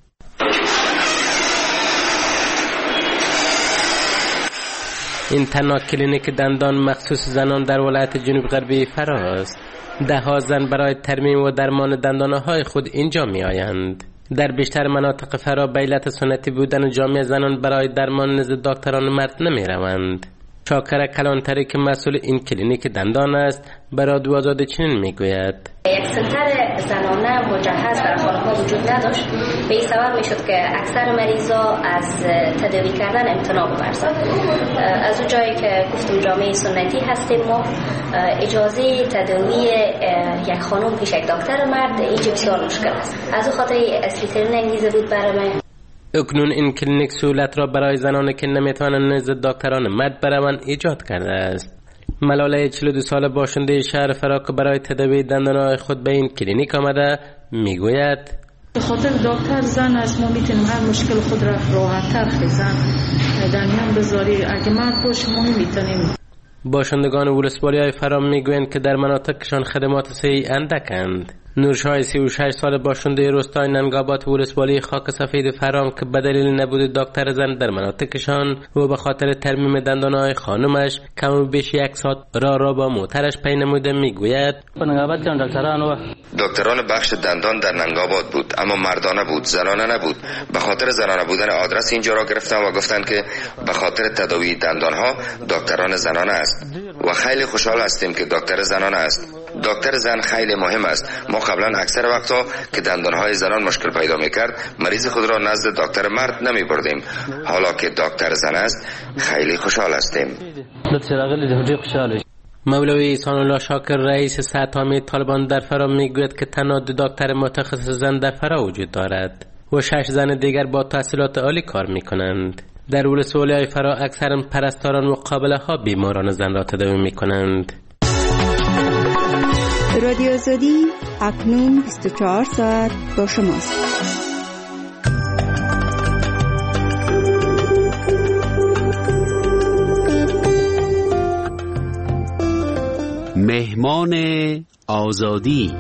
این تنها کلینیک دندان مخصوص زنان در ولایت جنوب غربی فرا است. ده ها زن برای ترمیم و درمان دندانهای خود اینجا می آیند. در بیشتر مناطق فرا به علت سنتی بودن جامعه زنان برای درمان نزد دکتران مرد نمی روند. شاکر کلانتری که مسئول این کلینیک دندان است به رادیو آزادی چنین میگوید: یک سنتر زنانه مجهز در خانه‌ها وجود نداشت. به این سبب میشد که اکثر مریضا از تداوی کردن امتناع بورزند. از اون جایی که گفتم جامعه سنتی هستیم، ما اجازه تداوی یک خانم پیش یک دکتر مرد اینجا بسیار مشکل است. از اون خاطر اصلی ترین انگیزه بود برای من. اکنون این کلینیک سهولت را برای زنانی که نمیتوانند نزد دکتران مرد بروند ایجاد کرده است. ملاله چهل و دو ساله باشنده شهر فرا که برای تداوی دندانهای خود به این کلینیک آمده میگوید: به خاطر دکتر زن از ما میتونیم هر مشکل خود را راحت‌تر خیزن در میان بذاری. اگه مرد باشه ما میتونیم. باشندگان ولسوالی های فرا میگویند که در مناطقشان خدمات صحی اندکند. نورشاه سی و شش سال باشنده روستای ننگابات ولسوالی خاک سفید فرام که به دلیل نبود دکتر زن در مناطقشان و به خاطر ترمیم دندانهای خانمش کم و بیش یک ساعت را را با موترش پی نموده میگوید: دکتران بخش دندان در ننگابات بود، اما مردانه بود، زنانه نبود. به خاطر زنانه بودن آدرس اینجا را گرفتن و گفتن که به خاطر تداوی دندانها دکتران زنانه است و خیلی خوشحال هستیم که دکتر زنانه است. دکتر زن خیلی مهم است. ما قبلا اکثر وقتا که دندانهای زنان مشکل پیدا میکرد مریض خود را نزد دکتر مرد نمی بردیم. حالا که دکتر زن است خیلی خوشحال هستیم. مولوی احسان الله شاکر رئیس سطحامی طالبان در فرا میگوید که تنها دو دکتر متخصص زن در فرا وجود دارد و شش زن دیگر با تحصیلات عالی کار میکنند. در ولسوالی های فرا اکثرا پرستاران و قابله ها بیماران زن را تداوی میکنند. رادیو آزادی اکنون بیست و چهار ساعت با شماست. مهمان آزادی.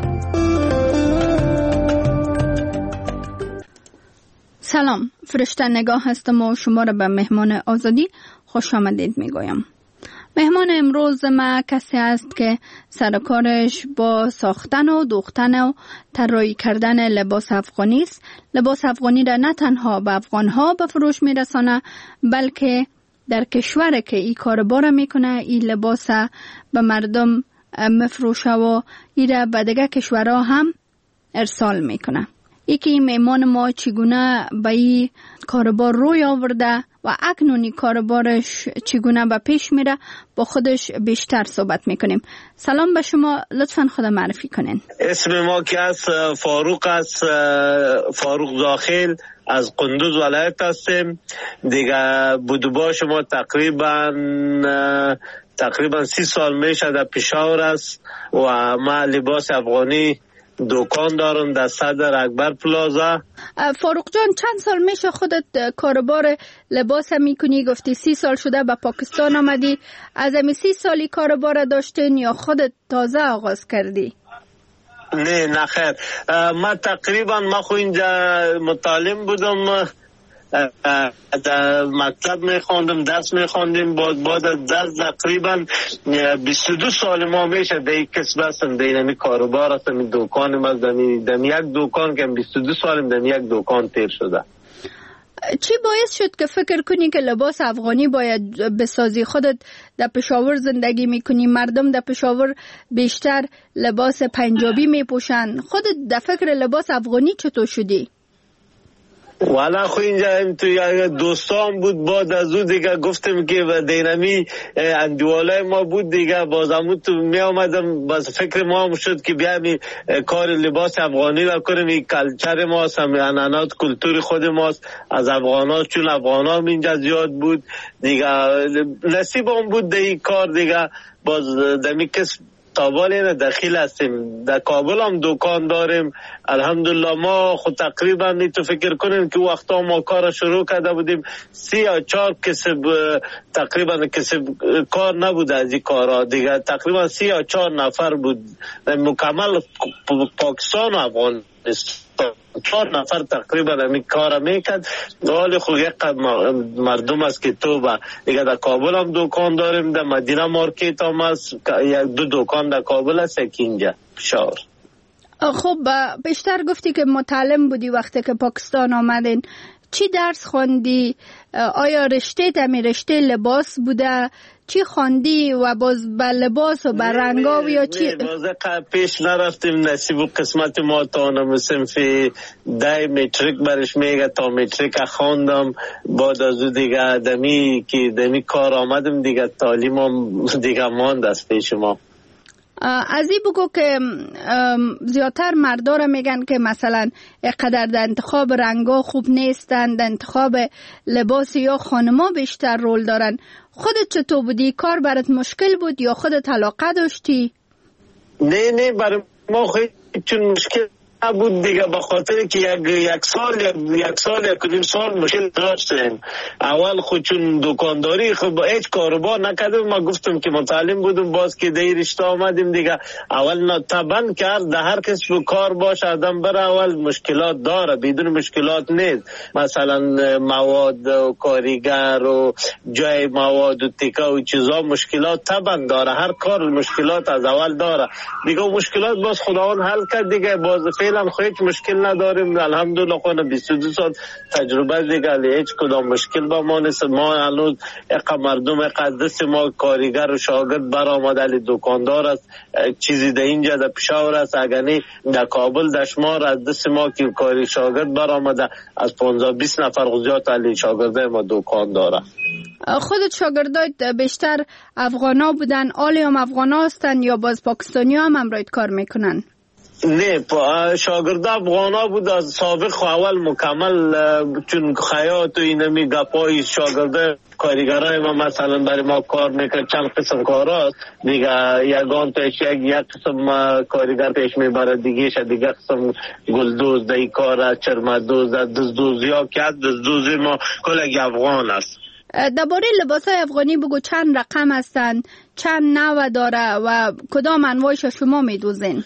سلام، فرشته نگاه هستم و شما را به مهمان آزادی خوش آمدید میگویم. مهمان امروز ما کسی است که سرکارش با ساختن و دوختن و طراحی کردن لباس افغانی است. لباس افغانی را نه تنها به افغانها به فروش میرسانه بلکه در کشور که این کاربار میکنه این لباس به مردم مفروشه و ایره به دیگه کشورها هم ارسال میکنه. یکی میمان ما چگونه به این کاربار روی آورده و اکنونی کاربارش چگونه به پیش میره با خودش بیشتر صحبت میکنیم. سلام به شما، لطفاً خود معرفی کنین. اسم ما که از فاروق است، فاروق داخل از قندوز ولایت هستیم. دیگه بودوبا شما تقریبا تقریبا سی سال میشه در پشاور است و ما لباس افغانی دکان دارم در صدر اکبر پلازا. فاروق جان، چند سال میشه خودت کاربار لباس میکنی؟ گفتی سی سال شده به پاکستان آمدی. از امی سی سالی کاربار داشتین یا خودت تازه آغاز کردی؟ نه نه خیر، ما تقریبا ما خو اینجا متعلم بودم، در مکتب میخوندم، درس میخوندیم. بعد بعد از درس تقریبا بیست و دو سال ما میشه در یک کسب هستم، در این کاروبار هستم. این دکانم از در یک دکان که بیست و دو سالم در یک دکان تیر شده. چی باعث شد که فکر کنی که لباس افغانی باید بسازی؟ خودت در پشاور زندگی میکنی، مردم در پشاور بیشتر لباس پنجابی میپوشن، خودت در فکر لباس افغانی چطور شدی؟ والا خو اینجا تو یا دوستان بود، بعد از او دیگه گفتم که و دینمی اندوالای ما بود دیگه، بازم تو می آمدم، باز فکر ما هم شد که بیایم کار لباس افغانی را کنیم. این کلچر ماست، هم انانات کلتور خود ماست از افغانات، چون افغانا هم اینجا زیاد بود دیگه. نصیب هم بود در این کار دیگه. باز دمی کس تابال داخل هستیم، در کابل هم دکان داریم الحمدلله. ما خود تقریبا نی تو فکر کنیم که وقتا ما کار شروع کرده بودیم سی یا چهار کسب تقریبا کسب کار نبود از این کارها دیگه. تقریبا سی یا چهار نفر بود مکمل پاکستان و افغانستان، چهار نفر تقریبا همین کار میکرد. حال خود یک مردم است که تو با دیگه در کابل هم دکان داریم، در مدینه مارکت هم هست، یک دو دکان در کابل هست، یک اینجا پشاور. خب بیشتر گفتی که متعلم بودی وقتی که پاکستان آمدین. چی درس خوندی؟ آیا رشته تمی رشته لباس بوده؟ چی خواندی و باز به لباس و به رنگا و یا چی؟ باز پیش نرفتیم، نصیب و قسمت ما تا نمسیم فی دای میتریک برش میگه، تا میتریک خواندم. بعد از او دیگه دمی که دمی کار آمدم دیگه، تعلیمم دیگه ماند از پیش ما. از این بگو که زیادتر مردارا میگن که مثلا اقدر در انتخاب رنگا خوب نیستن، در انتخاب لباس یا خانما بیشتر رول دارن. خودت چطور بودی؟ کار برات مشکل بود یا خودت علاقه داشتی؟ نه نه برای ما خیلی چون مشکل بود دیگه، به خاطر که یک یک سال یک سال یک نیم سال مشکل داشتیم. اول خود چون دکانداری خب هیچ کاروبار نکردم، ما گفتم که متعلم بودم، باز که در رشته آمدیم دیگه. اول طبعا کرد در هر کس کار باشه آدم بره، اول مشکلات داره، بدون مشکلات نیست. مثلا مواد و کاریگر و جای مواد و تیکه و چیزا مشکلات طبعا داره، هر کار مشکلات از اول داره دیگه. مشکلات باز خداوند حل کرد دیگه، باز فعلا هیچ مشکل نداریم الحمدلله. خود بیست و دو سال تجربه دیگه، هیچ کدام مشکل با ما نیست. ما هنوز اقا مردم اقا دست ما کارگر و شاگرد برآمده، دکاندار است، چیزی در اینجا در پشاور است، اگر نه در کابل در شمار از دست ما که کاری شاگرد برآمده از پانزده بیست نفر زیاد علی شاگرده ما دکان داره. خودت شاگردات بیشتر افغانا بودن؟ آلی هم افغانا هستن یا باز پاکستانی هم امرایت کار میکنن؟ نه شاگرد افغانا بود از سابق اول مکمل، چون خیاط و اینمی گپای شاگرد کارگرای ما مثلا برای ما کار میکنه، چند قسم کاراست دیگه. یگان تاش یک یک قسم کارگر پیش میبره دیگه، شد دیگه قسم گلدوز دای کار، چرمدوز، دزدوزی ها که از دزدوزی ما کلگ افغان است. درباره لباسای افغانی بگو، چند رقم هستن، چند نوع داره و کدام انواعش شما میدوزین؟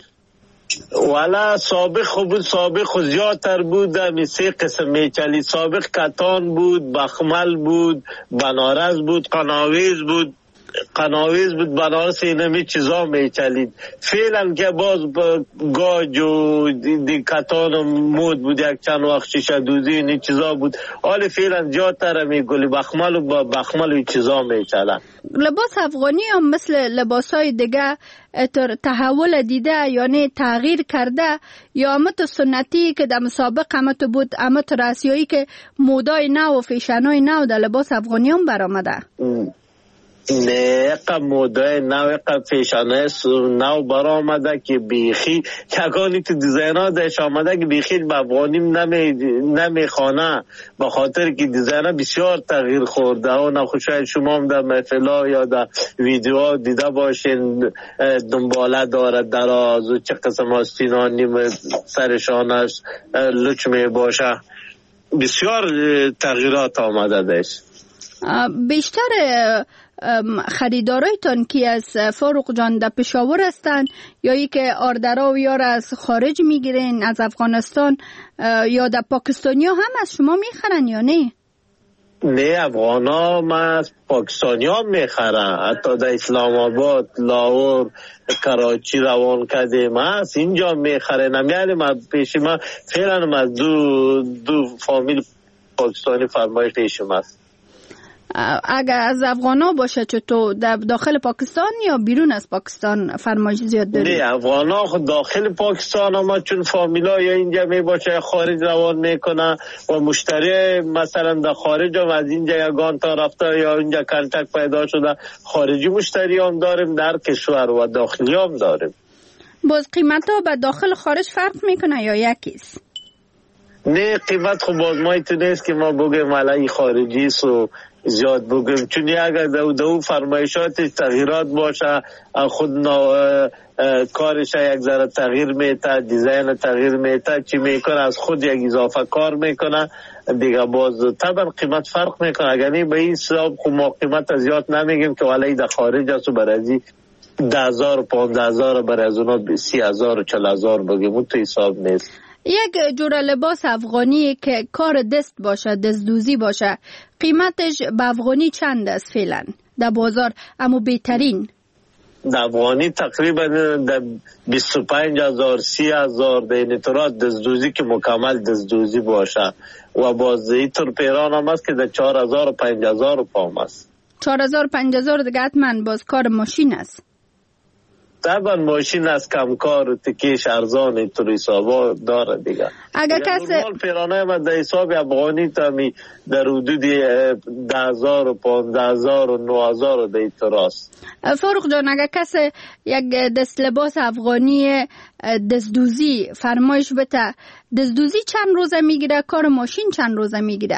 والا سابق خوب سابق زیادتر بود، می سه قسم میچلی. سابق کتان بود، بخمل بود، بنارس بود، قناویز بود. قناویز بود، بنابراین اینمی چیزا میچلید. فعلا که باز گاج و دیکتان و مود بود، یک چند وقت شیشه دوزی این چیزا بود. حال فعلا زیادتر می گلی بخمل و با بخمل و چیزا میچلن. لباس افغانی هم مثل لباسای دیگه تحول دیده، یعنی تغییر کرده، یا امت سنتی که در مسابق امت بود، امت راسیایی که مودای نو و فیشنای نو در لباس افغانی هم برآمده؟ نه، اقا مودای نو، اقا فیشنای نو برآمده که بیخی یکانی تو دیزاینا دش آمده که بیخی به افغانی نمی نمیخوانه، به خاطر که دیزاینا بسیار تغییر خورده و نخوشاید شما هم در محفلا یا در ویدیوها دیده باشین دنباله دارد دراز و چه قسم آستینانی سرشانش لچ می باشه، بسیار تغییرات آمده دش. بیشتر خریدارایتان کی از فاروق جان در پشاور هستن یا ای که آردرا و یار از خارج میگیرین، از افغانستان یا در پاکستانی ها هم از شما میخرن یا نه؟ نه، افغان ها ما از پاکستانی ها میخرن، حتی در اسلام آباد، لاهور، کراچی روان کردیم ما از اینجا میخرن. نمیاریم پیش ما فعلا از دو, دو فامیل پاکستانی فرمایش پیشم است. اگر از افغانا باشه چطور در داخل پاکستان یا بیرون از پاکستان فرمایش زیاد داری؟ نه، افغانا خود داخل پاکستان اما چون فامیلا یا اینجا می باشه خارج روان میکنه و مشتری مثلا در خارج هم از اینجا یگان تا رفته یا اینجا کنتک پیدا شده، خارجی مشتری هم داریم، در کشور و داخلی هم داریم. باز قیمت ها به داخل خارج فرق میکنه یا یکیست؟ نه، قیمت خب باز ما ایتو نیست که ما بگیم علی خارجی سو زیاد بگیم، چون اگر دو دو فرمایشات تغییرات باشه خود نا کارش یک ذره تغییر میته، دیزاین تغییر میته، چی میکنه از خود یک اضافه کار میکنه دیگه، باز طبعا قیمت فرق میکنه. اگر نه به این حساب خب ما قیمت زیاد نمیگیم که ولی در خارج است و برازی ده هزار و پانزده هزار برای از اونا سی هزار و چل هزار بگیم، اون تو حساب نیست. یک جور لباس افغانی که کار دست باشه، دستدوزی باشه، قیمتش به افغانی چند است فعلا در بازار؟ اما بهترین در افغانی تقریبا در بیست و پنج هزار سی هزار در این اطلاعات دستدوزی که مکمل دستدوزی باشه و باز اینطور پیران هم است که در چهار هزار و پنج هزار پام است. چهار هزار پنج هزار دیگه حتما باز کار ماشین است. طبعا ماشین از کمکار و تکیش ارزان اینطور حسابا داره دیگه. اگر کسی نورمال پیرانه من در حساب افغانی تامی در حدود ده هزار و پانزده هزار و نه هزار در اینطور است. فاروق جان، اگر کسی یک دست لباس افغانی دستدوزی فرمایش بده، دستدوزی چند روزه میگیره؟ کار ماشین چند روزه میگیره؟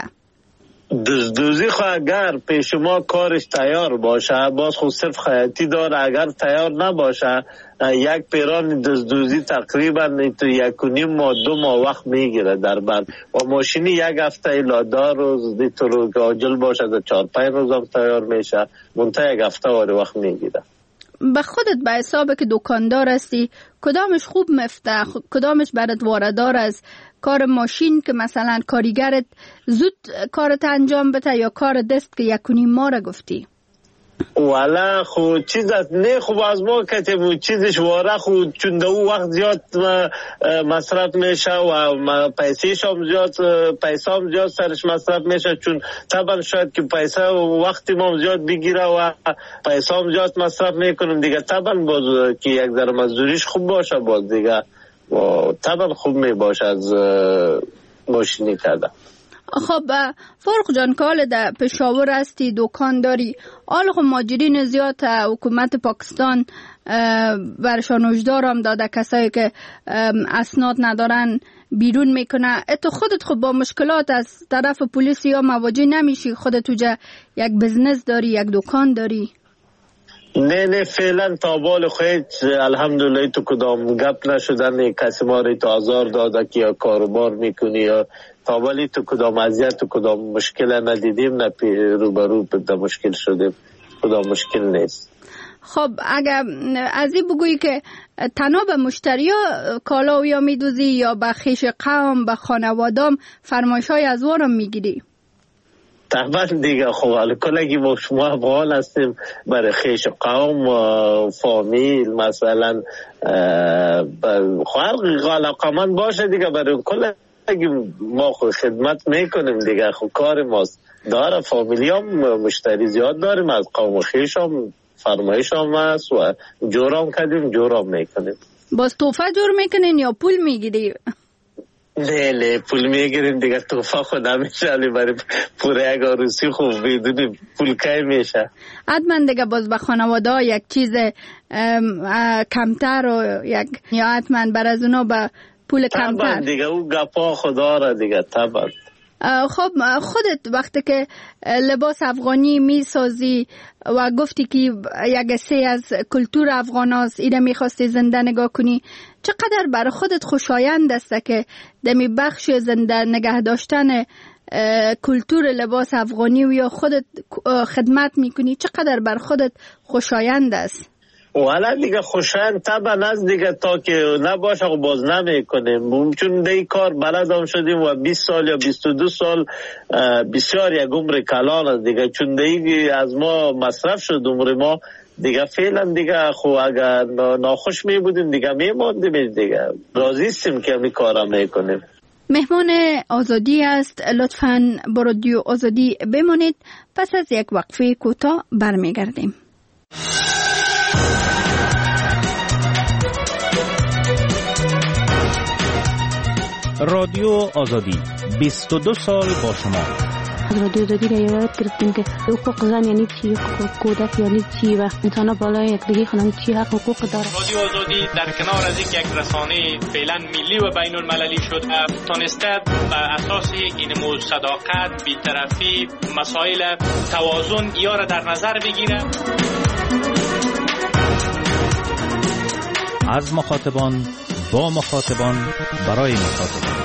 دزدوزی خو اگر پیش ما کارش تیار باشه باز خود صرف خیاطی داره، اگر تیار نباشه یک پیران دزدوزی تقریبا تو یک و نیم ماه دو ماه وقت میگیره در بر و ماشینی یک هفته الا دو روز دی تو رو عاجل باشه در چهار پنج روز هم تیار میشه، منتها یک هفته واری وقت میگیره. به خودت به حساب که دکاندار هستی کدامش خوب مفته، کدامش برات واردار از کار ماشین که مثلا کاریگرت زود کارت انجام بده یا کار دست که یکونی ما را گفتی؟ والا خود چیز از نه خوب از ما کتبو چیزش واره خود چون دو وقت زیاد مصرف میشه و پیسیش هم زیاد پیسه هم زیاد سرش مصرف میشه، چون طبعا شاید که پیسه و وقتی ما زیاد بگیره و پیسه هم زیاد مصرف میکنیم دیگه، طبعا باز که یک ذره مزدوریش خوب باشه باز دیگه و طبعا خوب میباشه از ماشینی کرده. خب فاروق جان، کال در پشاور هستی، دکان داری، آل خب ماجرین زیاد حکومت پاکستان برشان اجدار هم داده، کسایی که اسناد ندارن بیرون میکنه. تو خودت خب با مشکلات از طرف پلیس یا مواجه نمیشی؟ خودت توجه یک بزنس داری، یک دکان داری؟ نه نه فعلا تا بال خود الحمدلله تو کدام گپ نشدن کسی ما رو تو آزار داده که یا کاروبار میکنی یا تا بالی تو کدام اذیت تو کدام مشکل ندیدیم، نه روبرو به مشکل شدیم، کدام مشکل نیست. خب اگر از این بگویی که تنها به مشتری ها کالا یا میدوزی یا به خیش قوم به خانوادام فرمایش های از وارم میگیری؟ طبعا دیگه خب کلگی ما شما افغان هستیم برای خیش قوم و فامیل مثلا خلق علاقمند باشه دیگه برای کلگی ما خود خدمت میکنیم دیگه خب کار ماست داره فامیلی هم مشتری زیاد داریم از قوم خیش هم فرمایش هم هست و جور هم کردیم جور هم میکنیم. باز توفه جور میکنین یا پول میگیری؟ نه نه پول میگیریم دیگه توفه خود همیشه علی برای پوره یک عروسی خوب بدونیم پول که میشه حتما دیگه باز به خانواده یک چیز کمتر و یک یا حتما بر از اونا به پول کمتر طبعا دیگه او گپا خدا را دیگه طبعا. خب خودت وقتی که لباس افغانی می سازی و گفتی که یک سه از کلتور افغان هست ایره می خواستی زنده نگاه کنی چقدر برای خودت خوشایند است که دمی بخش زنده نگه داشتن کلتور لباس افغانی و یا خودت خدمت می کنی چقدر برای خودت خوشایند است؟ والا دیگه خوشایند طبعا از دیگه تا که نباشه و باز نمی کنیم چون دی کار بلد هم شدیم و بیست سال یا بیست و دو سال بسیار یک عمر کلان است دیگه چون دی از ما مصرف شد عمر ما دیگه فعلا دیگه خو اگر ناخوش می بودیم دیگه می ماندیم دیگه راضی استیم که همی کارا می کنیم. مهمان آزادی است لطفاً با رادیو آزادی بمانید پس از یک وقفه کوتاه برمیگردیم. رادیو آزادی بیست و دو سال با شما. از رادیو آزادی را یاد گرفتیم که حقوق زن یعنی چی، حقوق کودک یعنی چی و انسان بالای یک دیگه خانم چی حق حقوق داره. رادیو آزادی در کنار از اینکه یک رسانه فعلا ملی و بین المللی شده تونسته بر اساس این نمود صداقت، بی‌طرفی، مسائل توازن یا را در نظر بگیره. از مخاطبان با مخاطبان برای مخاطبان.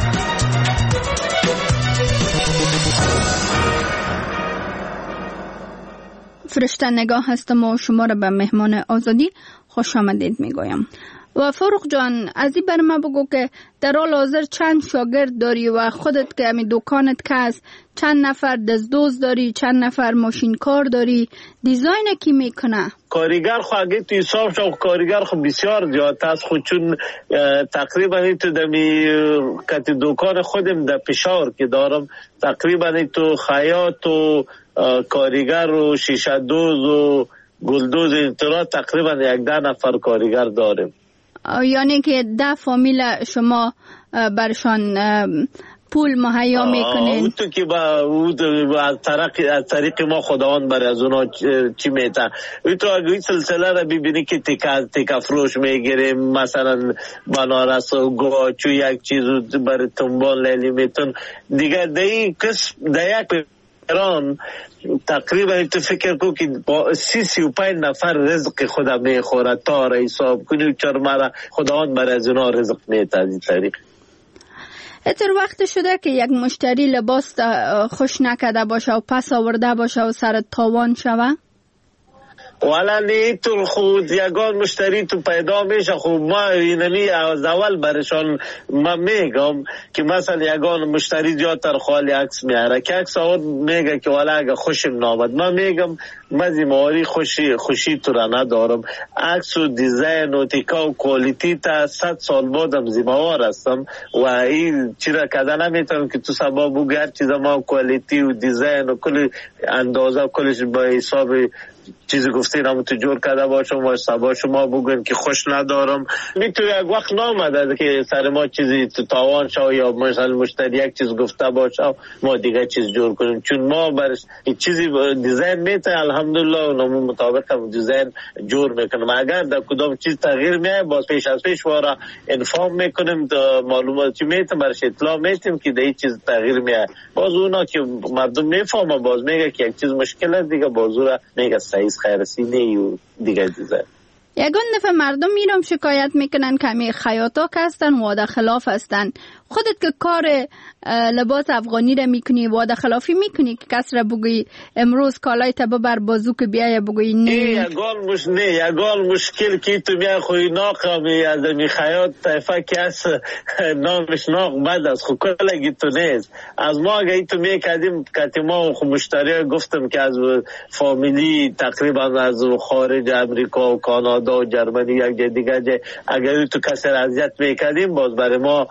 فرشته نگاه هستم و شما را به مهمان آزادی خوش آمدید میگویم. و فاروق جان از این بر ما بگو که در حال حاضر چند شاگرد داری و خودت که همی دکانت که هست چند نفر دزدوز داری، چند نفر ماشین کار داری، دیزاین کی میکنه؟ کارگر خو اگه تو حساب شو کارگر خو بسیار زیاد است خود چون تقریبا این تو دمی کت دکان خودم در پشاور که دارم تقریبا این تو خیاط و کارگر و شیشه دوز و گلدوز انترا تقریبا یک ده نفر کارگر داریم. یعنی که ده فامیل شما برشان پول مهیا میکنین؟ اون تو که با از طریق از طریق ما خداوند برای از اونا چی میتن اون تو اگه این سلسله را ببینی که تیکا تیکا فروش میگیریم مثلا بنارس و گاچو یک چیز برای تنبال لیلی میتون دیگه دی کس ده یک ایران تقریبا تو فکر کو که با سی سی و پنج نفر رزق خدا میخوره تا را حساب کنی چرا خداوند برای از اونا رزق میته از این طریق. اتر وقت شده که یک مشتری لباس خوش نکده باشه و پس آورده باشه و سر تاوان شوه؟ والا نی تو خود یگان مشتری تو پیدا میشه خب ما اینمی از اول برشان ما میگم که مثلا یگان مشتری زیادتر خالی عکس میاره که عکس آورد میگه که والا اگه خوشم نامد ما میگم من زیماری خوشی خوشی تو را ندارم عکس و دیزاین و تیکا و کوالیتی تا صد سال بعدم زیموار هستم و این چرا کده نمیتونم که تو سبا بگو هر چیز ما کوالیتی و دیزاین و کل اندازه کلش با حساب چیزی گفتین هم تو جور کرده باشم و سبا شما بگوین که خوش ندارم می تو یک وقت نامده که سر ما چیزی تو تاوان شو یا مثلا مشتری یک چیز گفته باشه ما دیگه چیز جور کنیم چون ما برش چیزی دیزاین میته الحمدلله و نمون مطابق هم دیزاین جور میکنم اگر در کدام چیز تغییر میه باز پیش از پیش وارا انفام میکنیم معلوماتی میته برش اطلاع میتیم که در این چیز تغییر میه باز اونا که مردم میفهمه باز میگه که یک چیز مشکل است دیگه باز را میگه سعیز خیرسی نیو دیگه دیزاین. یگان دفعه مردم میرم شکایت میکنن که همی خیاطا که هستن و در خلاف هستن خودت که کار لباس افغانی را میکنی وعده خلافی میکنی که کس را بگوی امروز کالای تا ببر بازو که بیای بگوی نه یگان مش نه یگان مشکل که تو بیا خوی ناقمی از می خیاط طیفه که از نامش ناق بد است خو کلگی تو نیست از ما اگه تو میکردیم که ما خو مشتری گفتم که از فامیلی تقریبا از خارج امریکا و کانادا و جرمنی یک جای دیگه جای اگر تو کسی را اذیت میکردیم باز برای ما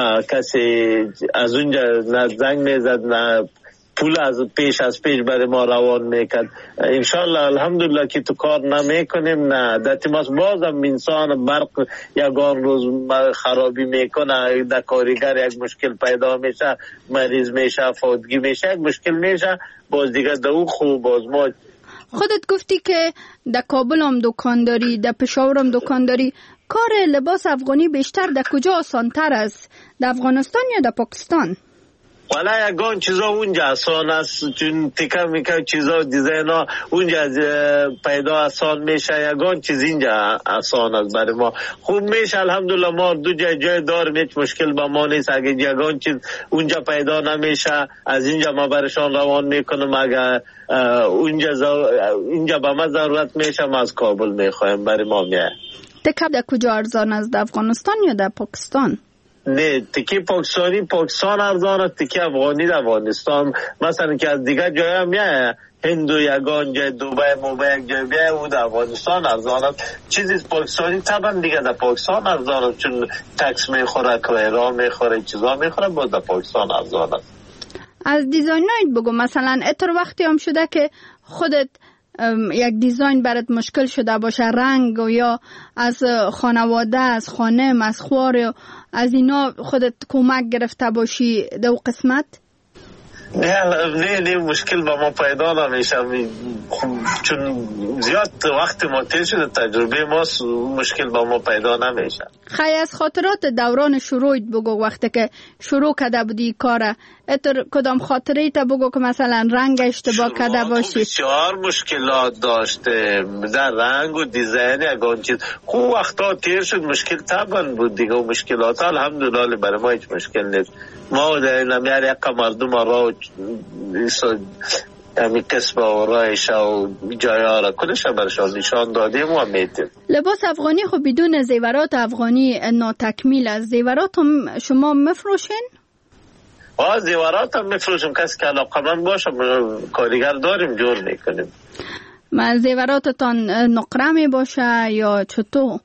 کسی از اونجا نه زنگ میزد نه پول از پیش از پیش برای ما روان میکرد. انشالله الحمدلله که تو کار نمیکنیم نه دتی ماست بازم انسان برق یگان روز خرابی میکنه در کارگر یک مشکل پیدا میشه مریض میشه فوتگی میشه یک مشکل میشه باز دیگه دو خوب باز ما خودت گفتی که در کابل هم دکان داری در پشاور هم دکان داری کار لباس افغانی بیشتر در کجا آسان تر است در افغانستان یا در پاکستان؟ والا یگان چیزا اونجا آسان است چون تکه میکه چیزا دیزاین ها اونجا پیدا آسان میشه یگان چیز اینجا آسان است برای ما خوب میشه الحمدلله ما دو جای جای داریم هیچ مشکل با ما نیست اگه یگان چیز اونجا پیدا نمیشه از اینجا ما برشان روان میکنم اگه اونجا زو... اینجا با ما ضرورت میشه ما از کابل میخوایم برای ما میه. تکه در کجا ارزان است در افغانستان یا در پاکستان؟ نه تکی پاکستانی پاکستان ارزان است تکی افغانی در افغانستان مثلا که از دیگه جای هم میه هندو یگان جای دوبای موبای یک جای بیه او در افغانستان ارزان است چیزی پاکستانی طبعا دیگه در پاکستان ارزان است چون تکس میخوره کرایه میخوره چیزا میخوره باز در پاکستان ارزان است. از دیزاینایت بگو مثلا اتر وقتی هم شده که خودت یک دیزاین برات مشکل شده باشه رنگ و یا از خانواده از خانم از خوار از اینا خودت کمک گرفته باشی دو قسمت؟ نه نه نه مشکل با ما پیدا نمیشه چون زیاد وقت ما تیر شده تجربه ما مشکل با ما پیدا نمیشه. خیلی از خاطرات دوران شروعت بگو وقتی که شروع کرده بودی کاره اتر کدام خاطره تا بگو که مثلا رنگ اشتباه کرده باشی؟ بسیار مشکلات داشته در رنگ و دیزاین یکان چیز خوب وقتا تیر شد مشکل طبعا بود دیگه و مشکلات الحمدلله برای ما هیچ مشکل نیست. ما در نمیار یک مردم را همی قسم و رایش و جایه را کلش برشان نشان دادیم و میتیم. لباس افغانی خب بدون زیورات افغانی ناتکمیل است. زیورات هم شما مفروشین؟ آه زیورات هم مفروشیم کسی که علاقه من باشه کاریگر داریم جور میکنیم. من زیوراتتان نقره می باشه یا چطور؟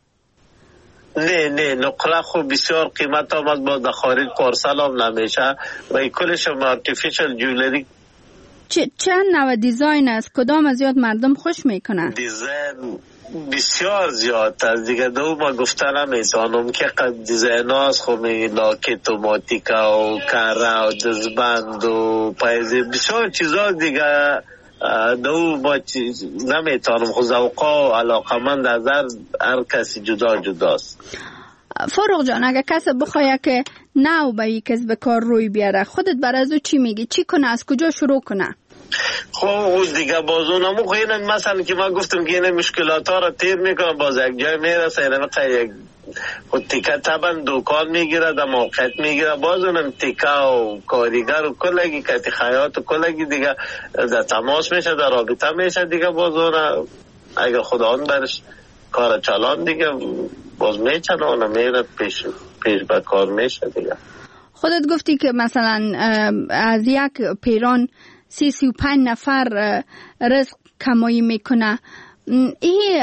نه نه نقره خوب بسیار قیمت هم از باز در خارج پارسل هم نمیشه و این کلش هم آرتیفیشل جولری. چند نوع دیزاین است کدام از زیاد مردم خوش میکنن؟ دیزاین بسیار زیاد است دیگه دو ما گفتن نمیتونم که قد دیزاین هاست خب لاکت و ماتیکا و کاره و دزبند و پایزی بسیار چیزا دیگه دو ما نمیتونم خود ذوقا و علاقه من در هر کسی جدا جداست. فاروق جان اگه کسی بخواه که نو به یک کسب کار روی بیاره خودت بر از او چی میگی؟ چی کنه؟ از کجا شروع کنه؟ خب دیگه باز اونمو خیلی مثلا که من گفتم که این مشکلات ها را تیر میکنم باز یک جای میرسه اینه یک خود تیکه طبعا دکان میگیره در موقعیت میگیره باز اونم تیکه و کاریگر و کلگی کتی خیاط و کلگی دیگه در تماس میشه در رابطه میشه دیگه باز اونه اگر خدا آن برش کار چلان دیگه باز میچنه اونه میره پیش پیش به کار میشه دیگه. خودت گفتی که مثلا از یک پیران سی سی و پنج نفر رزق کمایی میکنه این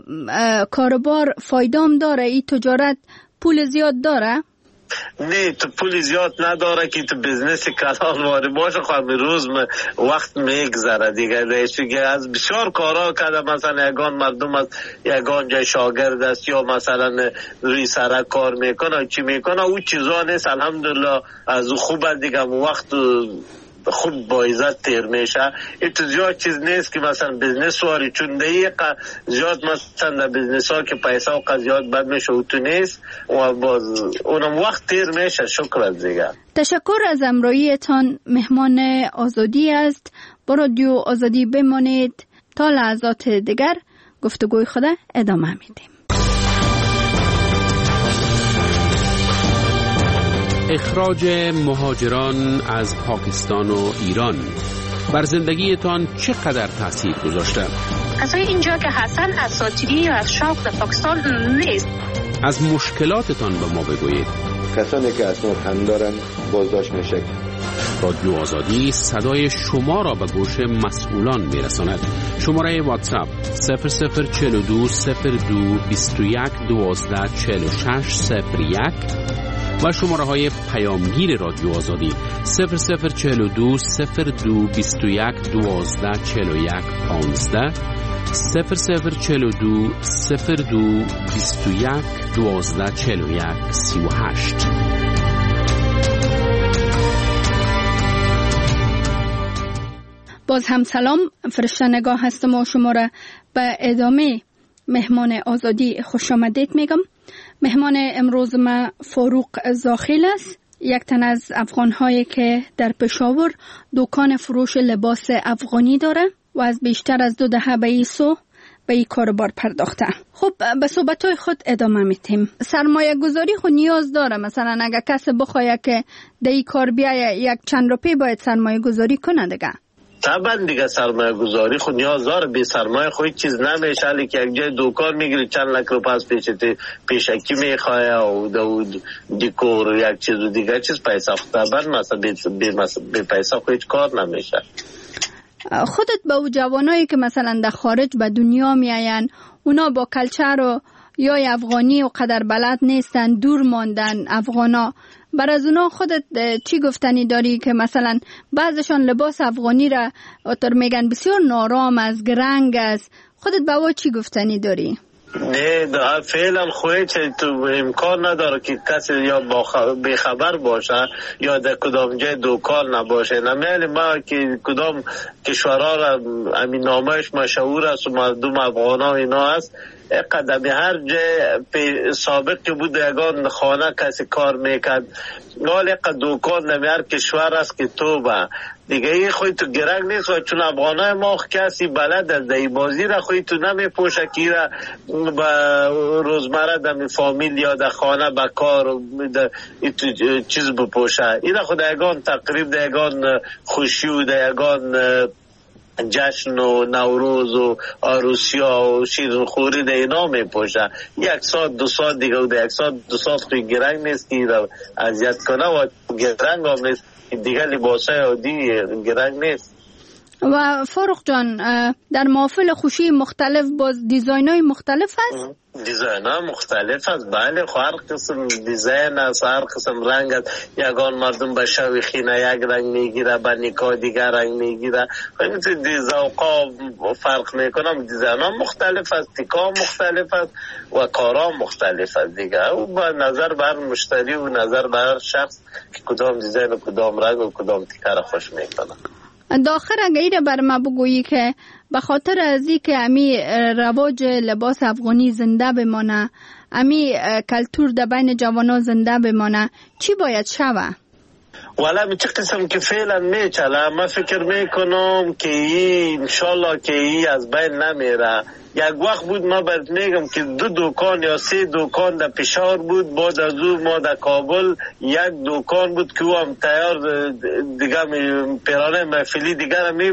کاربار فایدام داره؟ این تجارت پول زیاد داره؟ نه تو پول زیاد نداره که تو بزنس کلان واری باشه خواهد روز وقت میگذره دیگه دیگه از بسیار کارها کرده مثلا یگان مردم از یگان جای شاگرد است یا مثلا روی سرک کار میکنه چی میکنه او چیزا نیست الحمدلله از خوب دیگه وقت خوب با عزت تیر میشه. این تو زیاد چیز نیست که مثلا بزنس واری چون دقیقه زیاد مثلا در بزنس ها که پیسه و قضیات بد میشه او تو نیست و باز اونم وقت تیر میشه. شکر از دیگه. تشکر از امرویتان. مهمان آزادی است. با رادیو آزادی بمانید تا لحظات دیگر گفتگوی خود ادامه میدیم. اخراج مهاجران از پاکستان و ایران بر زندگیتان چقدر تاثیر گذاشته؟ از اینجا که حسن اساطیری یا از شوق در پاکستان نیست. از مشکلاتتان به ما بگویید. کسانی که اسناد هم دارن بازداشت میشه. رادیو آزادی صدای شما را به گوش مسئولان میرساند. شماره واتساپ صفر صفر چهل و دو صفر دو بیست و یک دوازده چهل و شش صفر یک و شماره های پیامگیر رادیو آزادی صفر صفر چهل و دو صفر دو بیست و یک دوازده چهل و یک پانزده صفر صفر چهل و دو صفر دو بیست و یک دوازده چهل و یک سی و هشت. باز هم سلام، فرشته نگاه هستم و شما را به ادامه مهمان آزادی خوش آمدید میگم. مهمان امروز ما فاروق زاخیل است، یک تن از افغان‌هایی که در پشاور دکان فروش لباس افغانی داره و از بیشتر از دو دهه به این سو به این کاروبار پرداخته. خب به صحبت‌های خود ادامه میتیم. سرمایه گذاری خود نیاز داره، مثلا اگه کسی بخواد که در این کار بیایه یک چند روپی باید سرمایه گذاری کنه دیگه. طبعا دیگه سرمایه گذاری خود نیاز داره، بی سرمایه خود چیز نمیشه. علی که یک جای دکان میگیری چند لک رو پس پیشتی پیشکی میخواه و دود دیکور و یک چیز و دیگه چیز پیسه خود طبعا مثلا بی, بی پیسه خود هیچ کار نمیشه. خودت با او جوانایی که مثلا در خارج به دنیا میاین، اونا با کلچر و یا افغانی و قدر بلد نیستن، دور ماندن افغانا، بر از اونا خودت چی گفتنی داری که مثلا بعضشان لباس افغانی را اتر میگن بسیار نارام از گرنگ است، خودت با او چی گفتنی داری؟ نه فعلا خواهی چه تو امکان نداره که کسی یا بخبر باشه یا در کدام جای دکان نباشه. نمیلی ما که کدام کشورها را امین نامش مشهور است و مردم افغان ها اینا است، قدمی هر جای سابق که بود یگان خانه کسی کار میکرد، ولی دکان نمی هر کشور است که تو با دیگه ای خوی تو گرنگ نیست و چون افغانای ما کسی بلد از دی بازی را خوی تو نمی پوشه که را با روزمره دمی فامیل یا در خانه با کار و چیز بپوشه. این خود یگان تقریب در یگان خوشی و در یگان جشن و نوروز و عروسیا و شیرینخوری در اینا می پوشه. یک ساعت دو ساعت دیگه و در یک ساعت دو ساعت خوی گرنگ نیست که را اذیت کنه و گرنگ هم نیست دیگه، لباسای عادی گرنگ نیست. و فاروق جان در محافل خوشی مختلف باز دیزاین های مختلف هست؟ دیزاین ها مختلف هست، بله. هر قسم دیزاین هست، هر قسم رنگ هست. یگان مردم به شوی خینه یک رنگ میگیره، به نکاح دیگر رنگ میگیره، خیلی ذوقا فرق میکنم. دیزاین ها مختلف هست، تیکا مختلف هست و کارا مختلف هست دیگه. و با نظر بر مشتری و نظر بر شخص که کدام دیزاین و کدام رنگ و کدام تیکا را خوش میکنه. داخل اگه ایره بر ما بگویی که به خاطر از این که امی رواج لباس افغانی زنده بمانه، امی کلتور در بین جوانا زنده بمانه، چی باید شوه؟ والا می چه قسم که فعلا میچله، من فکر میکنم که این انشالله که این از بین نمیره. یک وقت بود ما باید میگم که دو دکان یا سه دکان در پشاور بود، بعد از او ما در کابل یک دکان بود که او هم تیار دیگه پیرانه محفلی دیگر می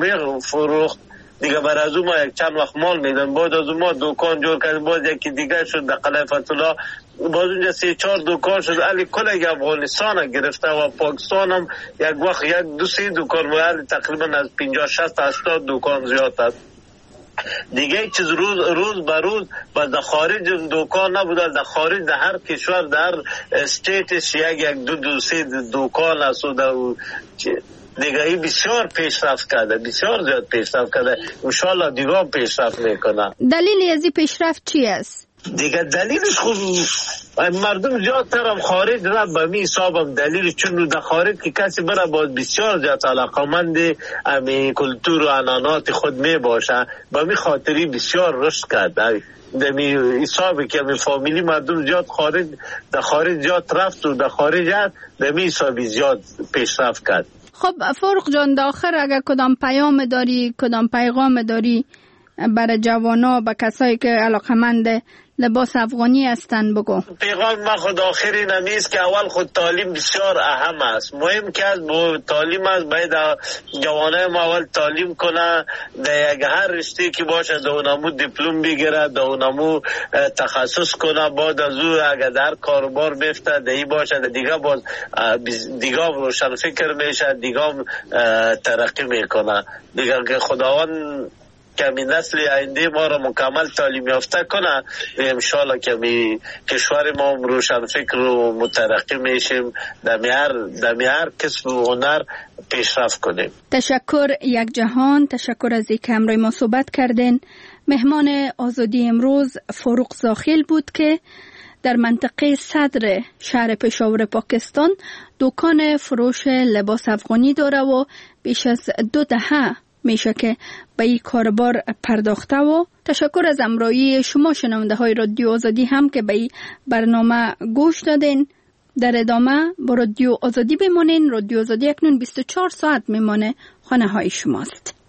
فروخت دیگه. بر از او ما یک چند وقت مال میدن، بعد از او ما دکان جور کردیم، بعد یکی دیگه شد در قلعه فتولا، باز اونجا سه چهار دکان شد. علی کل افغانستان گرفته و پاکستان هم یک وقت یک دو سه دکان بود، تقریبا از پنجاه شصت هشتاد دکان زیاد است دیگه. چیز روز روز به روز با در خارج دکان نبود، در خارج در هر کشور در استیتش یک یک دو دو سه دکان است و در دیگه ای بسیار پیشرفت کرده، بسیار زیاد پیشرفت کرده. انشالله دیگه هم پیشرفت میکنه. دلیل از این پیشرفت چی است؟ دیگه دلیلش خود مردم زیادتر هم خارج را به می حسابم دلیل، چون در خارج که کسی برای باید بسیار زیاد علاقمند امی کلتور و عنعنات خود می باشه، به می خاطری بسیار رشد کرده. دمی حسابی که می فامیلی مردم زیاد خارج در خارج زیاد رفت و در خارج هست، دمی حسابی زیاد پیشرفت کرد. خب فاروق جان، داخل اگر کدام پیام داری، کدام پیغام داری برای جوانا، با کسایی که علاقمند لباس افغانی هستند بگو. پیغام ما خود آخر این همیست که اول خود تعلیم بسیار اهم است. مهم که از تعلیم است، باید جوانه ما اول تعلیم کنه، در یک هر رشته که باشه در اونمو دیپلم بگیره، در اونمو تخصص کنه، بعد از او اگر در کاربار بیفته دهی باشه دیگه باز دیگه روشن فکر میشه، دیگه ترقی میکنه. دیگه که خداوند کمی نسل آینده ما را مکمل تعلیم یافته کنه، انشالله کمی کشور ما روشن فکر و مترقی میشیم، در هر کسب و هنر پیشرفت کنیم. تشکر یک جهان، تشکر از اینکه همراه ما صحبت کردین. مهمان آزادی امروز فاروق زاخیل بود که در منطقه صدر شهر پشاور پاکستان دکان فروش لباس افغانی داره و بیش از دو دهه میشه که به این کاربار پرداخته. و تشکر از همراهی شما شنونده های رادیو آزادی هم که به این برنامه گوش دادین. در ادامه با رادیو آزادی بمانین. رادیو آزادی اکنون بیست و چهار ساعت میمانه خانه های شماست.